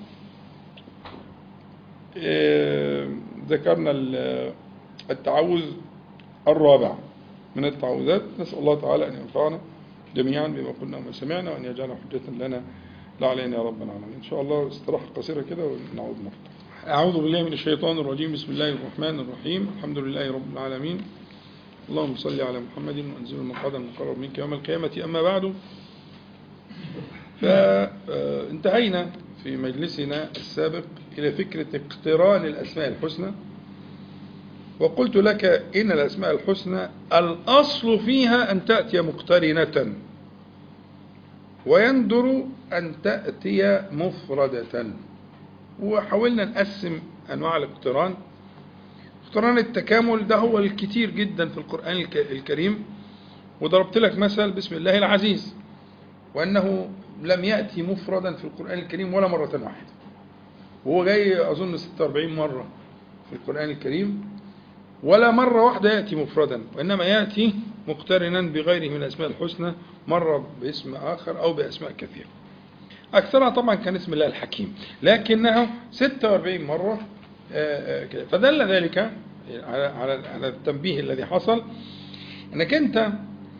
اه ذكرنا التعوذ الرابع من التعوذات. نسأل الله تعالى أن ينفعنا جميعا بما قلنا وما سمعنا، وأن يجعل حجة لنا لا علينا يا رب العالمين. إن شاء الله استراحة قصيرة كده ونعود مرة. أعوذ بالله من الشيطان الرجيم. بسم الله الرحمن الرحيم. الحمد لله رب العالمين. اللهم صل على محمد وأنزل المقعد المقرب منك يوم القيامة. أما بعد، فانتهينا في مجلسنا السابق إلى فكرة اقتران الأسماء الحسنى، وقلت لك إن الأسماء الحسنى الأصل فيها أن تأتي مقترنة، ويندر أن تأتي مفردة. وحاولنا نقسم أنواع الاقتران. اقتران التكامل ده هو الكتير جدا في القرآن الكريم، وضربت لك مثل بسم الله العزيز، وأنه لم يأتي مفردا في القرآن الكريم ولا مرة واحدة، وهو جاي أظن ستة وأربعين مرة في القرآن الكريم، ولا مرة واحدة يأتي مفردا، وإنما يأتي مقترنا بغيره من الأسماء الحسنى، مرة باسم آخر أو بأسماء كثيرة. أكثرها طبعا كان اسم الله الحكيم، لكنه ستة وأربعين مرة كده. فدل ذلك على على التنبيه الذي حصل، أنك أنت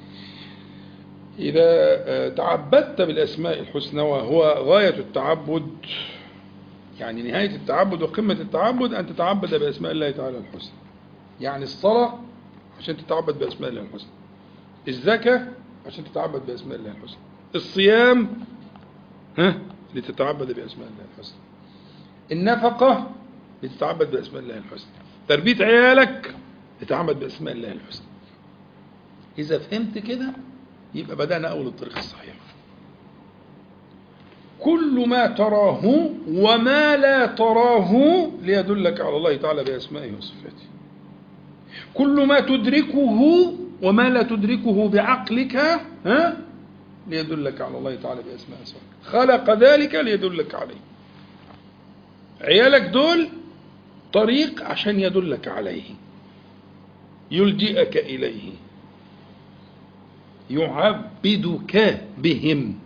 إذا تعبدت بالأسماء الحسنى، وهو غاية التعبد، يعني نهاية التعبد وقمة التعبد أن تتعبد بأسماء الله تعالى الحسنى. يعني الصلاة عشان تتعبد بأسماء الله الحسنى، الزكاة عشان تتعبد بأسماء الله الحسنى، الصيام ها لتتعبد بأسماء الله الحسنى، النفقة لتتعبد بأسماء الله الحسنى، تربية عيالك لتتعبد بأسماء الله الحسنى. إذا فهمت كده يبقى بدأنا أول الطريق الصحيح. كل ما تراه وما لا تراه ليدلك على الله تعالى بأسمائه وصفاته. كل ما تدركه وما لا تدركه بعقلك ها ليدلك على الله تعالى بأسمائه وصفاته. خلق ذلك ليدلك عليه. عيالك دول طريق عشان يدلك عليه، يلجئك إليه، يعبدك بهم.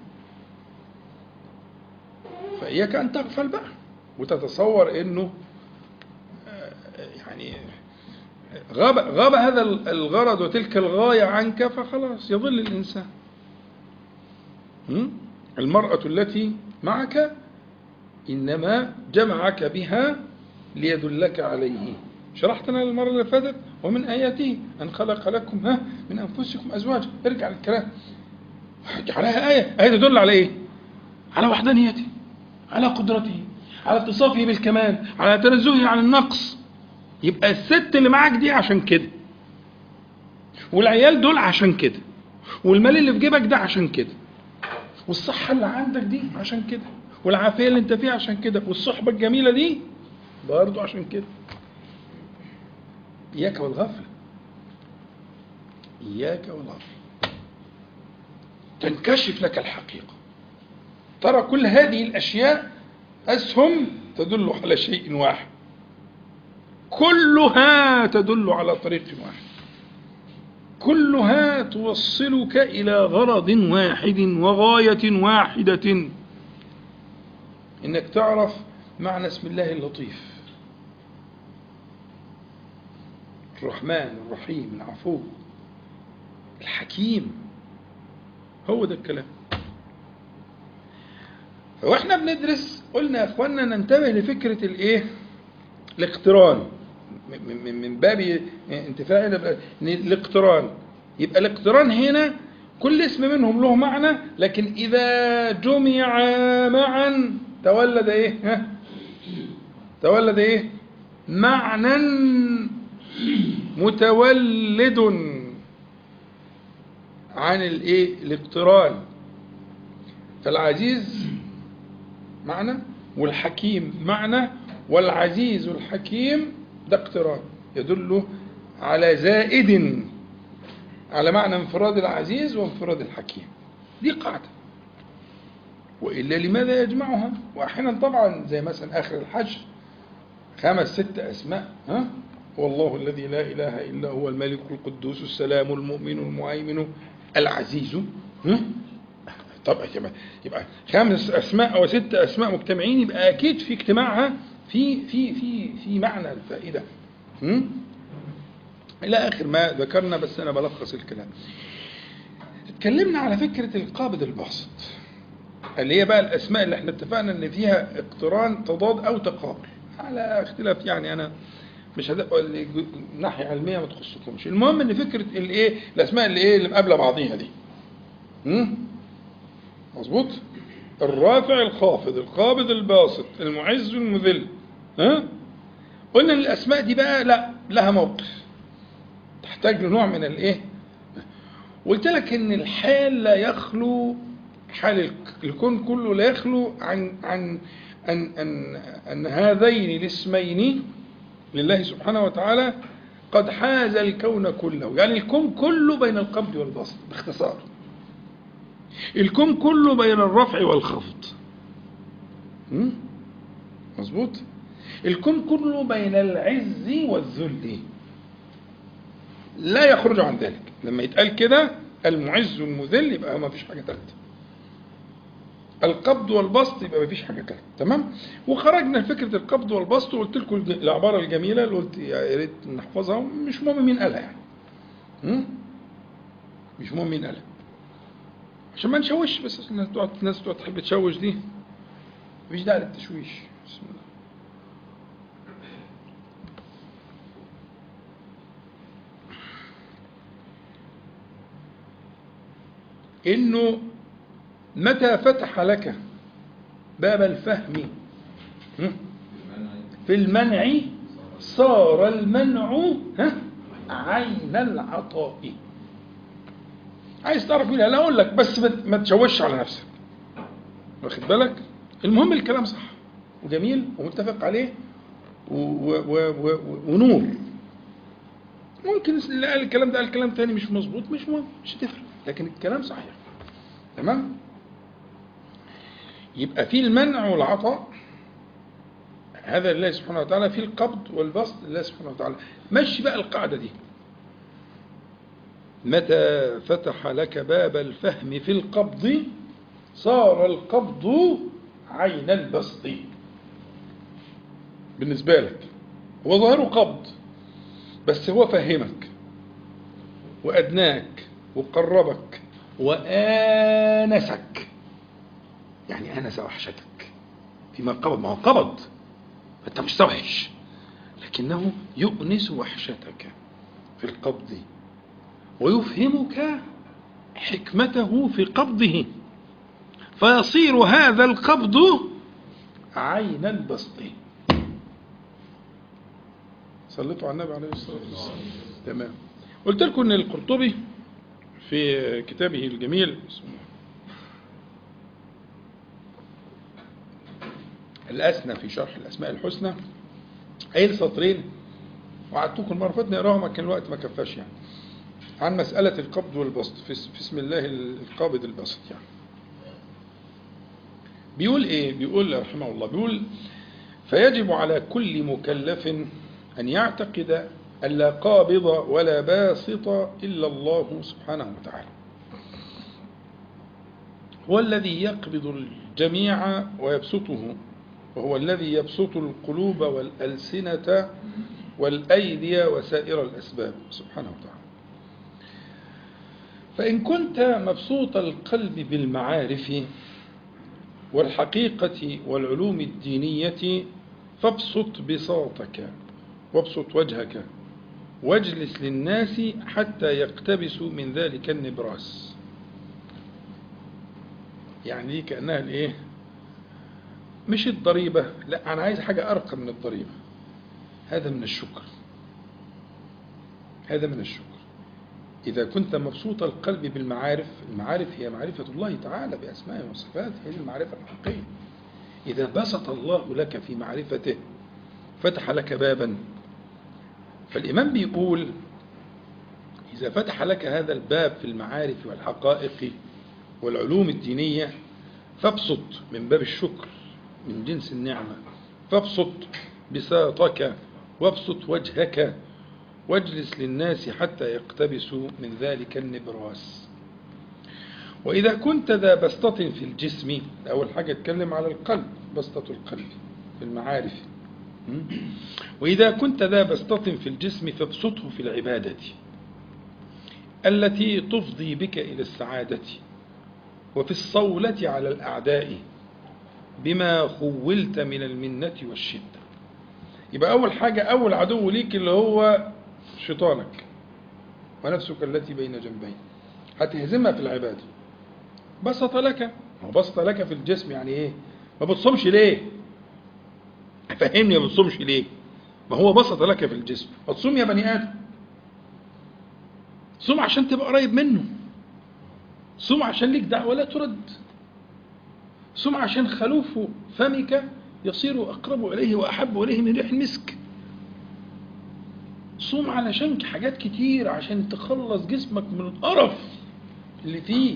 فإياك أن تغفل بقى وتتصور إنه يعني غاب, غاب هذا الغرض وتلك الغاية عنك، فخلاص يضل الإنسان. المرأة التي معك إنما جمعك بها ليدلك عليه. شرحتنا المرة اللي فاتت ومن آياته أن خلق لكم ها من أنفسكم أزواجا. ارجع للكلام، جعلها آية. آية تدل على إيه؟ على وحدانيته، على قدرته، على اتصافه بالكمال، على تنزهه عن النقص. يبقى الست اللي معاك دي عشان كده، والعيال دول عشان كده، والمال اللي في جيبك ده عشان كده، والصحة اللي عندك دي عشان كده، والعافية اللي انت فيها عشان كده، والصحبة الجميلة دي برضو عشان كده. إياك والغفلة، إياك والغفلة. تنكشف لك الحقيقة، ترى كل هذه الأشياء أسهم تدل على شيء واحد، كلها تدل على طريق واحد، كلها توصلك إلى غرض واحد وغاية واحدة، إنك تعرف معنى اسم الله اللطيف الرحمن الرحيم العفو الحكيم. هو ده الكلام. فاحنا بندرس قلنا يا اخوانا ننتبه لفكرة الايه؟ الاقتران، من باب انتفاعنا الاقتران. يبقى الاقتران هنا كل اسم منهم له معنى، لكن إذا جمع معا تولد ايه؟ ها؟ تولد ايه؟ معنى متولد عن الايه؟ الاقتران. فالعزيز معنى، والحكيم معنى، والعزيز الحكيم ده اقتران يدل على زائد على معنى انفراد العزيز وانفراد الحكيم. دي قاعدة، وإلا لماذا يجمعها؟ وأحيانا طبعا زي مثلا آخر الحج خمس ست أسماء، ها؟ والله الذي لا إله إلا هو الملك القدوس السلام المؤمن المهيمن العزيز. ها؟ طبعا يبقى خمس أسماء أو ست أسماء مجتمعين، يبقى أكيد في اجتماعها في في في في معنى الفائدة. هم؟ إلى آخر ما ذكرنا، بس أنا بلخص الكلام. اتكلمنا على فكرة القابض الباسط، اللي هي بقى الأسماء اللي احنا اتفقنا إن فيها اقتران تضاد أو تقابل على اختلاف، يعني أنا مش هدقوا ناحية علمية ما تخصكمش. المهم إن فكرة الإيه الأسماء اللي إيه اللي مقابلة بعضيها دي. هم؟ مظبوط؟ الرافع الخافض القابض الباسط المعز المذل. ها؟ قلنا ان الاسماء دي بقى لا لها موقف، تحتاج لنوع من الايه. قلت لك ان الحال لا يخلو، حال الكون كله لا يخلو عن عن ان ان ان هذين الاسمين لله سبحانه وتعالى قد حاز الكون كله. يعني الكون كله بين القبض والبسط، باختصار الكون كله بين الرفع والخفض. مظبوط؟ الكون كله بين العز والذل، لا يخرج عن ذلك. لما يتقال كده المعز والمذل يبقى ما فيش حاجة ثالثة، القبض والبسط يبقى ما فيش حاجة ثالثة. تمام؟ وخرجنا فكرة القبض والبسط وقلت لكم العبارة الجميلة اللي قلت يا ريت نحفظها، مش مهم مين قالها يعني. م? مش مهم مين قالها عشان ما نشوش، بس الناس تقعد تحب تشوش دي، مفيش داعي للتشويش. بسم الله. إنه متى فتح لك باب الفهم في المنع صار المنع عين العطاء. عايز تعرف مين؟ لا أقول لك، بس ما تشوش على نفسك، واخد بالك؟ المهم الكلام صح وجميل ومتفق عليه و و و ونور. ممكن اللي قال الكلام ده قال كلام تاني مش مظبوط، مش مهم، مش هتفرق، لكن الكلام صحيح. تمام؟ يبقى في المنع والعطاء هذا لله سبحانه وتعالى، في القبض والبسط لله سبحانه وتعالى. مشي بقى القاعدة دي، متى فتح لك باب الفهم في القبض صار القبض عين البسط. بالنسبة لك هو ظاهره قبض، بس هو فهمك وأدناك وقربك وآنسك، يعني آنس وحشتك فيما قبض. ما هو قبض، أنت مش توحش، لكنه يؤنس وحشتك في القبض ويفهمك حكمته في قبضه، فيصير هذا القبض عين البسط. صليتوا على النبي عليه الصلاة والسلام. تمام. قلت لكم ان القرطبي في كتابه الجميل اسمه الأسنى في شرح الأسماء الحسنى قايل سطرين وقعدتكم المرة اللي فاتت نقراهم لكن الوقت ما كفاش يعني، عن مسألة القبض والبسط في اسم الله القابض البسط يعني. بيقول ايه؟ بيقول رحمه الله، بيقول فيجب على كل مكلف أن يعتقد أن لا قابض ولا باسط إلا الله سبحانه وتعالى، هو الذي يقبض الجميع ويبسطه، وهو الذي يبسط القلوب والألسنة والأيدي وسائر الأسباب سبحانه وتعالى. فإن كنت مبسوط القلب بالمعارف والحقيقة والعلوم الدينية فابسط بساطك وابسط وجهك واجلس للناس حتى يقتبسوا من ذلك النبراس. يعني كأنها الايه؟ مش الضريبة، لا، أنا عايز حاجة أرقى من الضريبة. هذا من الشكر، هذا من الشكر. إذا كنت مبسوط القلب بالمعارف، المعارف هي معرفة الله تعالى بأسمائه وصفاته، هي المعرفة الحقيقية. إذا بسط الله لك في معرفته فتح لك بابا، فالإمام بيقول إذا فتح لك هذا الباب في المعارف والحقائق والعلوم الدينية فابسط من باب الشكر من جنس النعمة، فابسط بساطك وابسط وجهك واجلس للناس حتى يقتبسوا من ذلك النبراس. وإذا كنت ذا بسطة في الجسم، أول حاجة اتكلم على القلب، بسطة القلب في المعارف. وإذا كنت ذا بسطة في الجسم فابسطه في العبادة التي تفضي بك إلى السعادة، وفي الصولة على الأعداء بما خولت من المنة والشدة. يبقى أول حاجة، أول عدو ليك اللي هو شيطانك ونفسك التي بين جنبين، هتهزمها في العبادة. بسط لك، بسط لك في الجسم يعني إيه؟ ما بتصومش ليه؟ فهمني، ما بتصومش ليه؟ ما هو بسط لك في الجسم. هتصوم يا بني آدم، صوم عشان تبقى قريب منه، صوم عشان ليك دعوة لا ترد، صوم عشان خلوف فمك يصير أقرب إليه وأحب إليه من ريح المسك. صوم علشان حاجات كتير، عشان تخلص جسمك من القرف اللي فيه،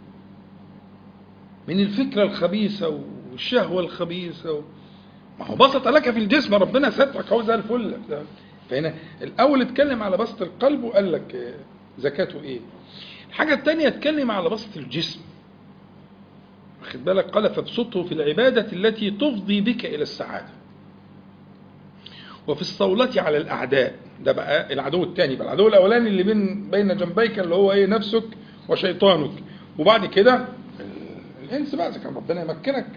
من الفكرة الخبيثة والشهوة الخبيثة و... ما هو بسط لك في الجسم، ربنا سترك هو زي الفل. فهنا الأول اتكلم على بسط القلب وقال لك زكاته إيه. الحاجة الثانية اتكلم على بسط الجسم، واخد بالك؟ قال فابسطه في العبادة التي تفضي بك إلى السعادة، وفي الصولة على الأعداء. ده بقى العدو الثاني، بقى العدو الأولاني اللي بين بين جنبيك اللي هو إيه؟ نفسك وشيطانك، وبعد كده الإنس بقى إذا كان ربنا يمكنك.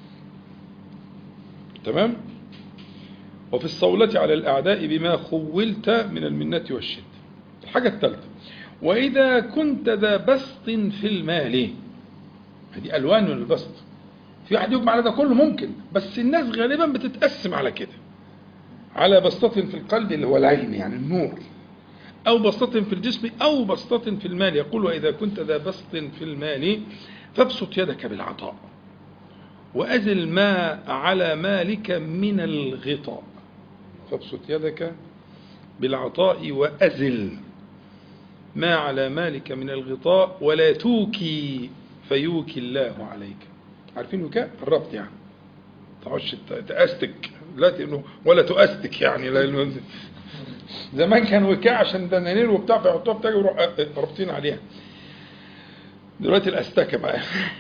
تمام؟ وفي الصولة على الأعداء بما خولت من المنة والشدة. الحاجة الثالثة، وإذا كنت ذا بسط في المال، هذه ألوان من البسط. في واحد يجمع على ده كله ممكن، بس الناس غالبا بتتقسم على كده، على بسطة في القلب اللي هو العلم يعني النور، أو بسطة في الجسم، أو بسطة في المال. يقول وإذا كنت ذا بسط في المال فابسط يدك بالعطاء وأزل ما على مالك من الغطاء. فابسط يدك بالعطاء وأزل ما على مالك من الغطاء ولا توكي فيوكي الله عليك. عارفين وكاء الربط يعني، تعش تأستك لا ولا تؤستك يعني. لا زمان كان وكاء عشان دنانير وبتاع فيحطوها بتاعي ويروح رابطين عليها. دلوقتي الأستكة بقى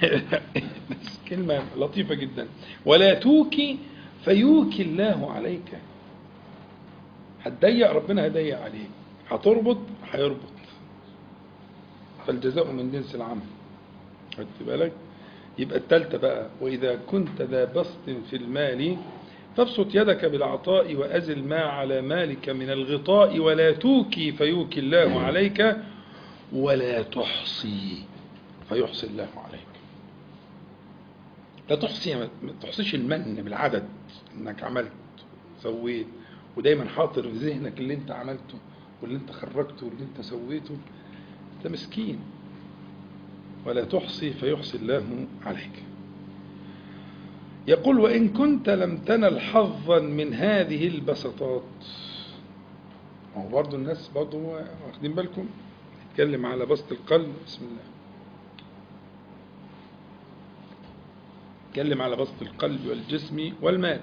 كلمة لطيفة جدا. ولا توكي فيوكي الله عليك. هتضيق ربنا هيضيق عليك، هتربط هيربط، فالجزاء من جنس العمل. خدت بالك؟ يبقى الثالثة بقى، وإذا كنت ذا بسط في المال فابسط يدك بالعطاء وأزل ما على مالك من الغطاء، ولا توكي فيوكي الله عليك، ولا تحصي فيحصي الله عليك. لا تحصي، ما تحصيش المن بالعدد انك عملت سويت، ودايما حاضر في ذهنك اللي انت عملته واللي انت خرجته واللي انت سويته، انت مسكين. ولا تحصي فيحصي الله عليك. يقول وإن كنت لم تنل حظا من هذه البسطات. هو برضو الناس برضو واخدين بالكم، نتكلم على بسط القلب. بسم الله. نتكلم على بسط القلب والجسم والمال.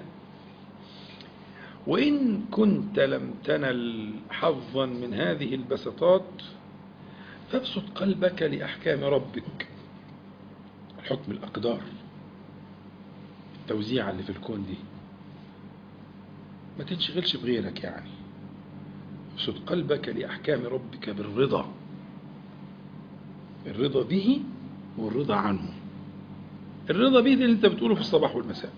وإن كنت لم تنل حظا من هذه البسطات فابسط قلبك لأحكام ربك، الحكم الأقدار، التوزيع اللي في الكون دي، ما تنشغلش بغيرك. يعني ابسط قلبك لأحكام ربك بالرضا، الرضا به والرضا عنه. الرضا به اللي انت بتقوله في الصباح والمساء،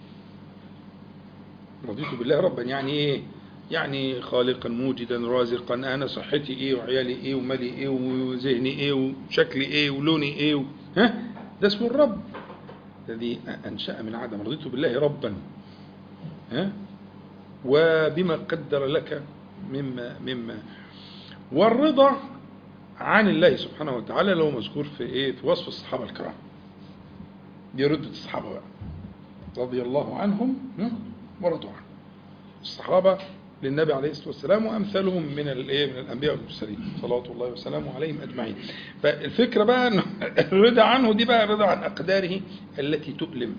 رضيت بالله ربا. يعني ايه؟ يعني خالقا موجدا رازقا، انا صحتي ايه وعيالي ايه ومالي ايه وذهني ايه وشكلي ايه ولوني ايه و... ها ده اسمه الرب الذي انشأ من عدم. رضيت بالله ربا، ها وبما قدر لك مما مما والرضا عن الله سبحانه وتعالى لو مذكور في ايه؟ في وصف الصحابه الكرام. دي ردة الصحابه بقى رضي الله عنهم ورضوا عنه. الصحابه للنبي عليه الصلاه والسلام وامثالهم من الايه؟ من الانبياء والمرسلين صلوات الله وسلامه عليهم اجمعين. فالفكره بقى ان الرضا عنه دي بقى الرضا عن اقداره التي تؤلم.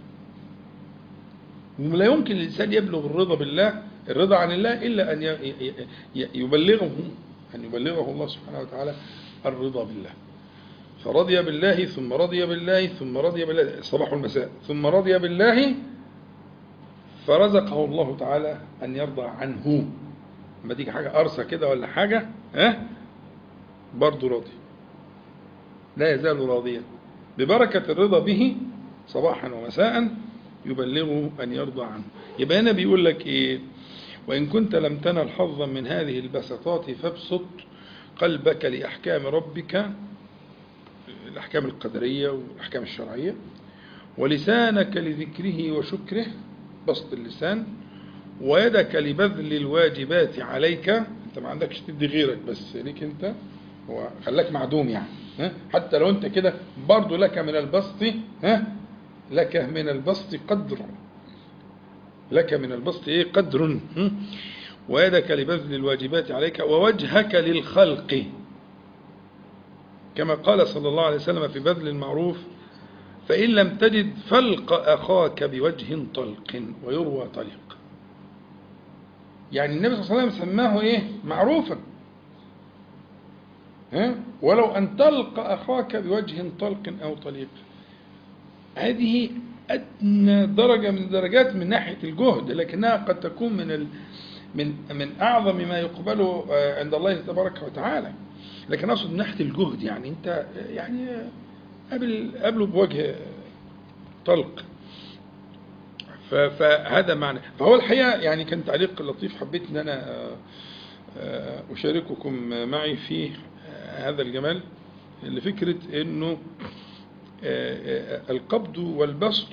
ولا يمكن الانسان يبلغ الرضا بالله، الرضا عن الله، الا ان يبلغه ان يبلغه الله سبحانه وتعالى الرضا بالله. فرضي بالله ثم رضي بالله ثم رضي بالله الصباح والمساء، ثم رضي بالله فرزقه الله تعالى أن يرضى عنه. لما تيجي حاجة أرسى كده ولا حاجة ها برضو راضي، لا يزال راضيا ببركة الرضا به صباحا ومساء يبلغه أن يرضى عنه. يبقى هنا بيقول لك إيه؟ وإن كنت لم تنل حظا من هذه البسطات فابسط قلبك لأحكام ربك، الأحكام القدرية والأحكام الشرعية، ولسانك لذكره وشكره، بسط اللسان، ويدك لبذل الواجبات عليك. انت ما عندكش تدي غيرك، بس ليك انت، هو خلاك معدوم يعني، ها؟ حتى لو انت كده برضو لك من البسط، ها لك من البسط قدر، لك من البسط ايه قدر. ويدك لبذل الواجبات عليك، ووجهك للخلق، كما قال صلى الله عليه وسلم في بذل المعروف فإن لم تجد فلق أخاك بوجه طلق ويروى طليق. يعني النبي صلى الله عليه وسلم سماه إيه؟ معروفا، ها؟ ولو أن تلقى أخاك بوجه طلق أو طليق. هذه أدنى درجة من درجات من ناحية الجهد، لكنها قد تكون من ال من من أعظم ما يقبله عند الله تبارك وتعالى. لكن أقصد من ناحية الجهد، يعني أنت يعني قبل قبله بوجه طلق. فهذا معنى. فهو الحقيقة يعني كان تعليق لطيف حبيت أن أنا أشارككم معي فيه هذا الجمال، لفكرة أنه القبض والبسط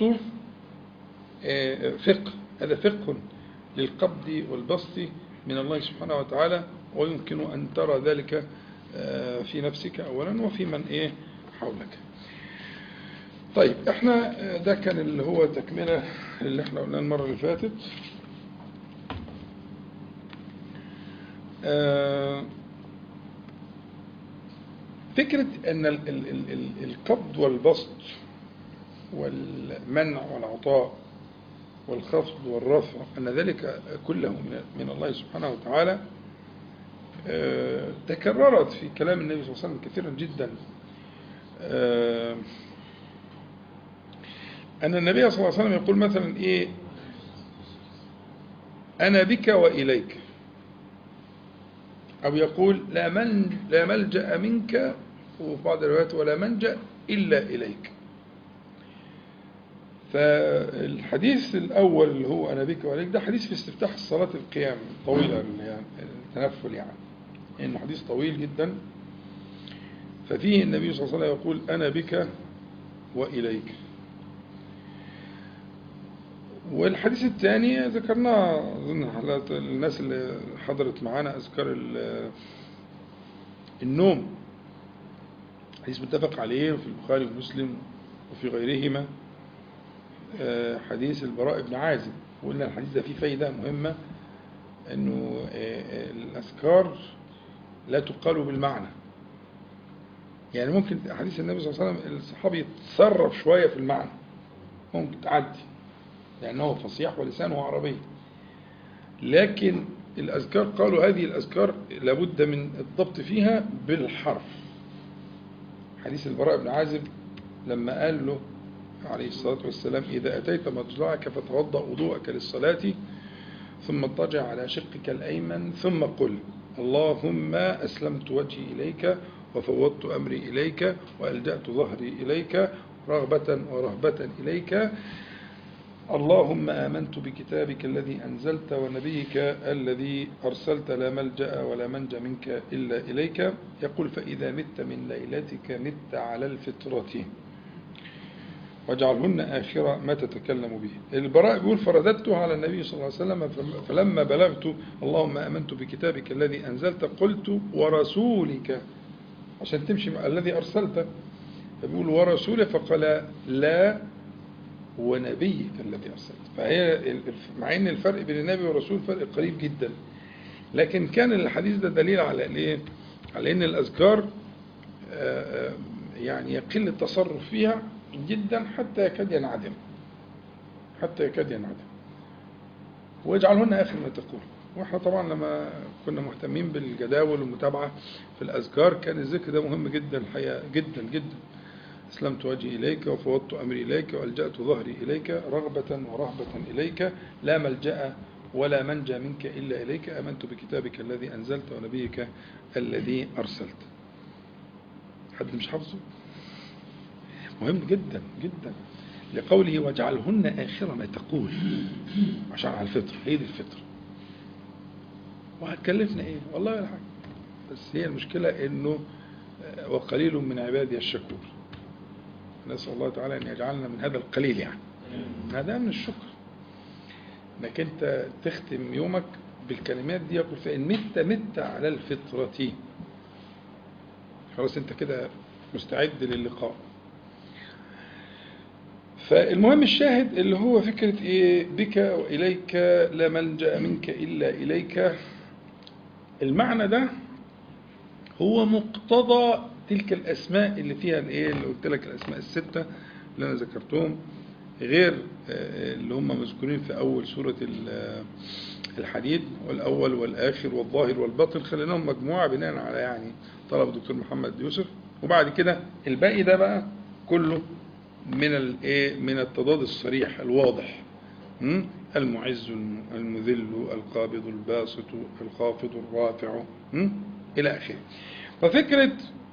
فقه، هذا فقه للقبض والبسط من الله سبحانه وتعالى، ويمكن أن ترى ذلك في نفسك أولا وفي من إيه حولك. طيب احنا ده كان اللي هو تكملة اللي احنا قلناه المرة اللي فاتت. فكرة ان القبض والبسط والمنع والعطاء والخفض والرفع ان ذلك كله من الله سبحانه وتعالى تكررت في كلام النبي صلى الله عليه وسلم كثيرا جدا. أن النبي صلى الله عليه وسلم يقول مثلا إيه؟ أنا بك وإليك، أو يقول لا من لا ملجأ منك، وفي بعض الروايات ولا منجأ إلا إليك. فالحديث الأول اللي هو أنا بك وعليك ده حديث في استفتاح الصلاة القيام طويلة يعني التنفل يعني إنه حديث طويل جدا. ففيه النبي صلى الله عليه وسلم يقول أنا بك وإليك. والحديث الثاني ذكرناه أظن حالات الناس اللي حضرت معانا أذكار النوم، حديث متفق عليه في البخاري ومسلم وفي غيرهما، حديث البراء بن عازب. وقلنا الحديث ده فيه فايدة مهمة، أنه الأذكار لا تقال بالمعنى. يعني ممكن حديث النبي صلى الله عليه وسلم الصحابي يتصرف شوية في المعنى، ممكن تعدي لأنه فصيح ولسانه عربي، لكن الأذكار قالوا هذه الأذكار لابد من الضبط فيها بالحرف. حديث البراء بن عازب لما قال له عليه الصلاة والسلام إذا أتيت مضجعك فتوضأ وضوءك للصلاة ثم اضطجع على شقك الأيمن ثم قل اللهم أسلمت وجهي إليك وفوضت أمري إليك وألجأت ظهري إليك رغبة ورهبة إليك، اللهم آمنت بكتابك الذي أنزلت ونبيك الذي أرسلت لا ملجأ ولا منجى منك إلا إليك. يقول فإذا مت من ليلتك مت على الفطرة واجعلهن آخر ما تتكلم به. البراء بيقول فرددته على النبي صلى الله عليه وسلم فلما بلغت اللهم آمنت بكتابك الذي أنزلت قلت ورسولك عشان تمشي مع الذي أرسلت، فبيقول ورسولك فقال لا ونبيك الذي أرسلت. فهي مع أن الفرق بين النبي والرسول فرق قريب جدا، لكن كان الحديث ده دليل على الايه؟ على أن الأذكار يعني يقل التصرف فيها جدا حتى يكاد ينعدم حتى يكاد ينعدم واجعلهن آخر ما تقول. واحنا طبعا لما كنا مهتمين بالجداول والمتابعة في الأذكار كان الذكر ده مهم جدا الحقيقة جدا جدا. أسلمت وجهي إليك وفوضت أمري إليك وألجأت ظهري إليك رغبة ورهبة إليك لا ملجأ ولا منجى منك إلا إليك آمنت بكتابك الذي أنزلت ونبيك الذي أرسلت. حد مش حافظه؟ مهم جدا جدا لقوله واجعلهن آخر ما تقول، عشان على الفطر هي دي الفطر. وهتكلفنا ايه؟ والله ولا حاجة، بس هي المشكلة انه وقليل من عبادي الشكور. نسأل الله تعالى ان يجعلنا من هذا القليل، يعني هذا من الشكر انك انت تختم يومك بالكلمات دي. يقول فإن مت مت على الفطرة، خلاص انت كده مستعد للقاء. فالمهم الشاهد اللي هو فكرة إيه؟ بك وإليك لا ملجأ منك إلا إليك. المعنى ده هو مقتضى تلك الأسماء اللي فيها الإيه اللي قلت لك الأسماء الستة اللي أنا ذكرتهم، غير اللي هم مذكورين في أول سورة الحديد والأول والآخر والظاهر والباطن، خليناهم مجموعة بناء على يعني طلب الدكتور محمد يوسف. وبعد كده الباقي ده بقى كله من الايه من التضاد الصريح الواضح، المعز المذل القابض الباسط الخافض الرافع الى اخره. ففكره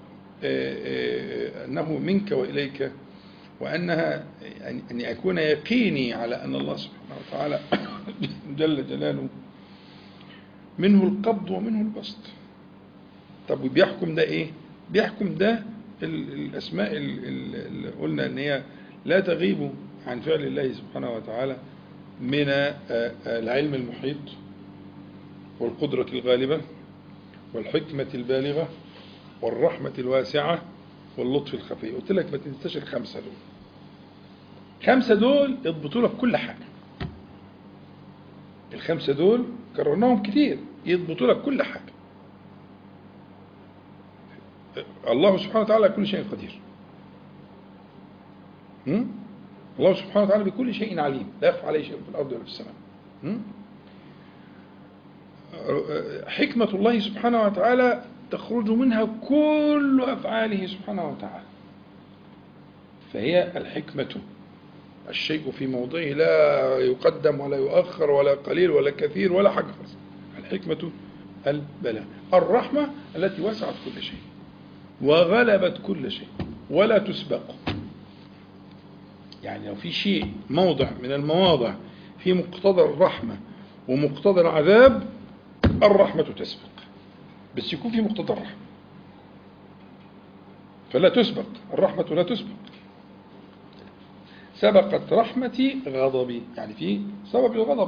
انه منك واليك، وانها ان يكون يقيني على ان الله سبحانه وتعالى جل جلاله منه القبض ومنه البسط. طب وبيحكم ده ايه؟ بيحكم ده الأسماء اللي قلنا أن هي لا تغيب عن فعل الله سبحانه وتعالى من العلم المحيط والقدرة الغالبة والحكمة البالغة والرحمة الواسعة واللطف الخفي. قلت لك ما تنساش الخمسة دول، خمسة دول يضبطوا لك كل حاجة. الخمسة دول كررناهم كتير، يضبطوا لك كل حاجة. الله سبحانه وتعالى كل شيء قدير. هم؟ الله سبحانه وتعالى بكل شيء عليم، لا يخفى عليه شيء في الأرض ولا في السماء. هم؟ حكمة الله سبحانه وتعالى تخرج منها كل أفعاله سبحانه وتعالى. فهي الحكمة، الشيء في موضعه لا يقدم ولا يؤخر ولا قليل ولا كثير ولا حاجة. الحكمة البلاغة. الرحمة التي وسعت كل شيء وغلبت كل شيء ولا تسبق. يعني لو في شيء موضع من المواضع في مقتضى الرحمة ومقتضى العذاب الرحمة تسبق، بس يكون في مقتضى الرحمة، فلا تسبق الرحمة، لا تسبق. سبقت رحمتي غضبي، يعني في سبب للغضب،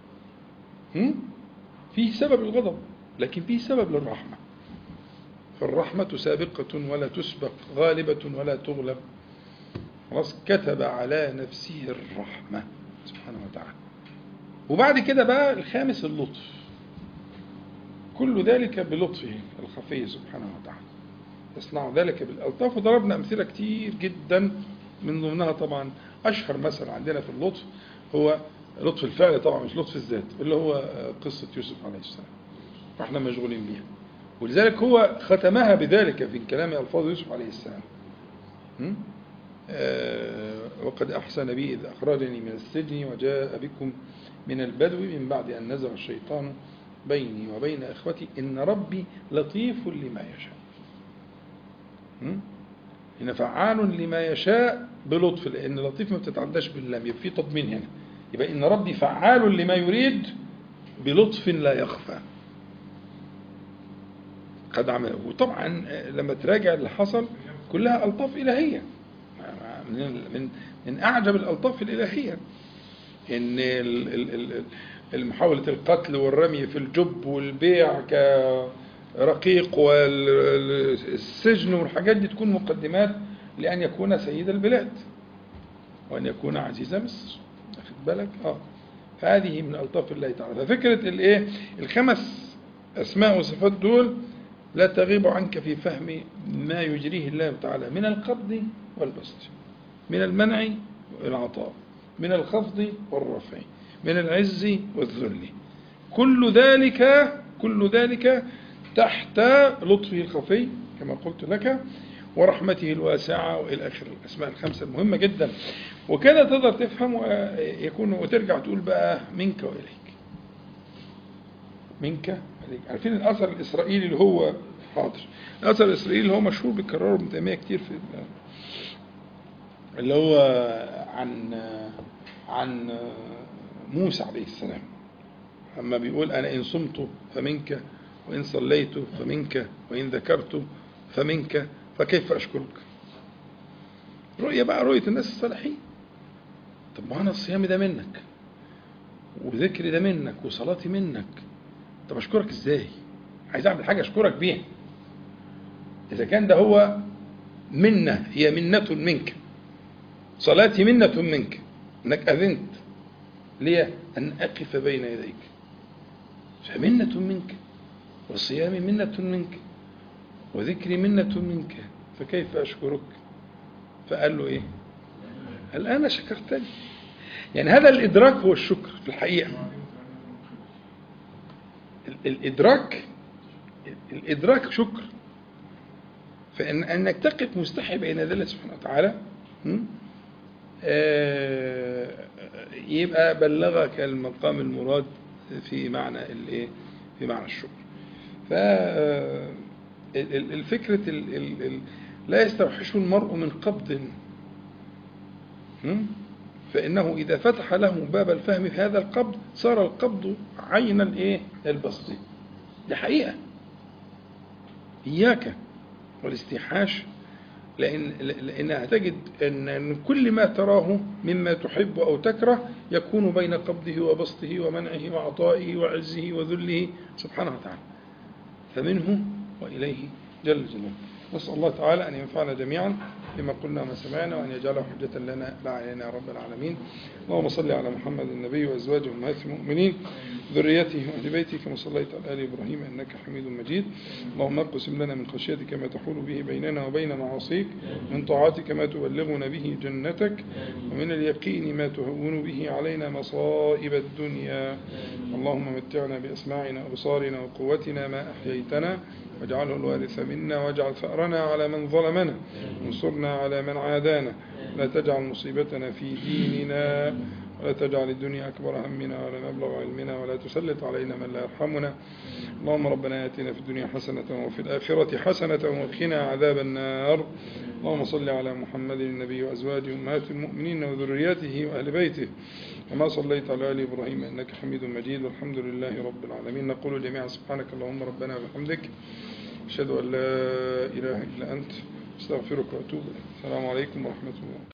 فيه سبب للغضب لكن فيه سبب للرحمة، فالرحمة سابقة ولا تسبق، غالبة ولا تغلب. خلاص كتب على نفسه الرحمة سبحانه وتعالى. وبعد كده بقى الخامس اللطف، كل ذلك بلطفه الخفي سبحانه وتعالى، يصنع ذلك بالألطاف. وضربنا أمثلة كتير جدا، من ضمنها طبعا أشهر مثل عندنا في اللطف هو لطف الفعل طبعا، مش لطف الذات، اللي هو قصة يوسف عليه السلام، فاحنا مشغولين بيها. ولذلك هو ختمها بذلك في كلام ألفاظ يوسف عليه السلام. آه وقد أحسن بي إذ أخرجني من السجن وجاء بكم من البدو من بعد أن نزغ الشيطان بيني وبين إخوتي إن ربي لطيف لما يشاء. هنا فعال لما يشاء بلطف، لأن لطيف ما بتتعداش باللام، يبقى في تضمين هنا، يبقى إن ربي فعال لما يريد بلطف لا يخفى قد عمله. وطبعا لما تراجع اللي حصل كلها ألطاف إلهية، من من من أعجب الألطاف الإلهية، إن المحاولة القتل والرمي في الجب والبيع كرقيق والسجن والحاجات دي تكون مقدمات لأن يكون سيد البلاد وأن يكون عزيز مصر، أخذ بالك؟ آه هذه من ألطاف الله تعالى. ففكرة الإيه الخمس أسماء وصفات دول لا تغيب عنك في فهم ما يجريه الله تعالى من القبض والبسط، من المنع والعطاء، من الخفض والرفع، من العز والذل، كل ذلك كل ذلك تحت لطفه الخفي كما قلت لك ورحمته الواسعة وإلى آخر الأسماء الخمسة المهمة جدا. وكذا تقدر تفهم ويكون وترجع تقول بقى منك وإليك، منك وإليك. عارفين الأثر الإسرائيلي اللي هو حاضر، الأثر الإسرائيلي اللي هو مشهور بيكرره ابن تيمية كتير في اللي هو عن عن موسى عليه السلام أما بيقول أنا إن صمت فمنك وإن صليت فمنك وإن ذكرت فمنك فكيف أشكرك. رؤية بقى رؤية الناس الصالحين. طب ما أنا الصيام ده منك وذكري ده منك وصلاتي منك، طب أشكرك إزاي؟ عايز أعمل حاجة أشكرك بيها. إذا كان ده هو منة، هي منة منك، صلاتي منة منك أنك أذنت لي أن أقف بين يديك، فمنة منك، وصيامي منة منك، وذكري منة منك، فكيف أشكرك؟ فقال له إيه؟ الآن شكرتني. يعني هذا الإدراك هو الشكر في الحقيقة. الإدراك الإدراك شكر، فإن أنك تقف مستحي بين يدي الله سبحانه وتعالى يبقى بلغك المقام المراد في معنى الايه في معنى الشكر. فالفكرة لا يستوحش المرء من قبض، فإنه إذا فتح له باب الفهم في هذا القبض صار القبض عين الايه البسط. دي حقيقة. إياك والاستيحاش، لأن لأنها تجد أن كل ما تراه مما تحب أو تكره يكون بين قبضه وبسطه ومنعه وعطائه وعزه وذله سبحانه وتعالى، فمنه وإليه جل جلاله. نسأل الله تعالى أن ينفعنا جميعا بما قلنا وما سمعنا، وأن يجعله حجة لنا لا علينا يا رب العالمين. اللهم صل على محمد النبي وأزواجه أمهات المؤمنين ذريته وأهل بيته كما صليت على آل إبراهيم إنك حميد مجيد. اللهم اقسم لنا من خشيتك ما تحول به بيننا وبين معاصيك، من طاعتك ما تبلغنا به جنتك، ومن اليقين ما تهون به علينا مصائب الدنيا. اللهم متعنا بأسماعنا وأبصارنا وقوتنا ما أحييتنا، واجعله الوارث منا، واجعل ثأرنا على من ظلمنا، وانصرنا على من عادانا، لا تجعل مصيبتنا في ديننا ولا تجعل الدنيا أكبر همنا ولا مبلغ علمنا ولا تسلط علينا من لا يرحمنا. اللهم ربنا آتنا في الدنيا حسنة وفي الآخرة حسنة وقنا عذاب النار. اللهم صل على محمد النبي وأزواجه أمهات المؤمنين وذرياته وأهل بيته كما صليت على آل إبراهيم إنك حميد مجيد والحمد لله رب العالمين. نقول جميعا سبحانك اللهم ربنا وبحمدك أشهد أن لا إله إلا أنت استغفرك وأتوب إليك. السلام عليكم ورحمة الله.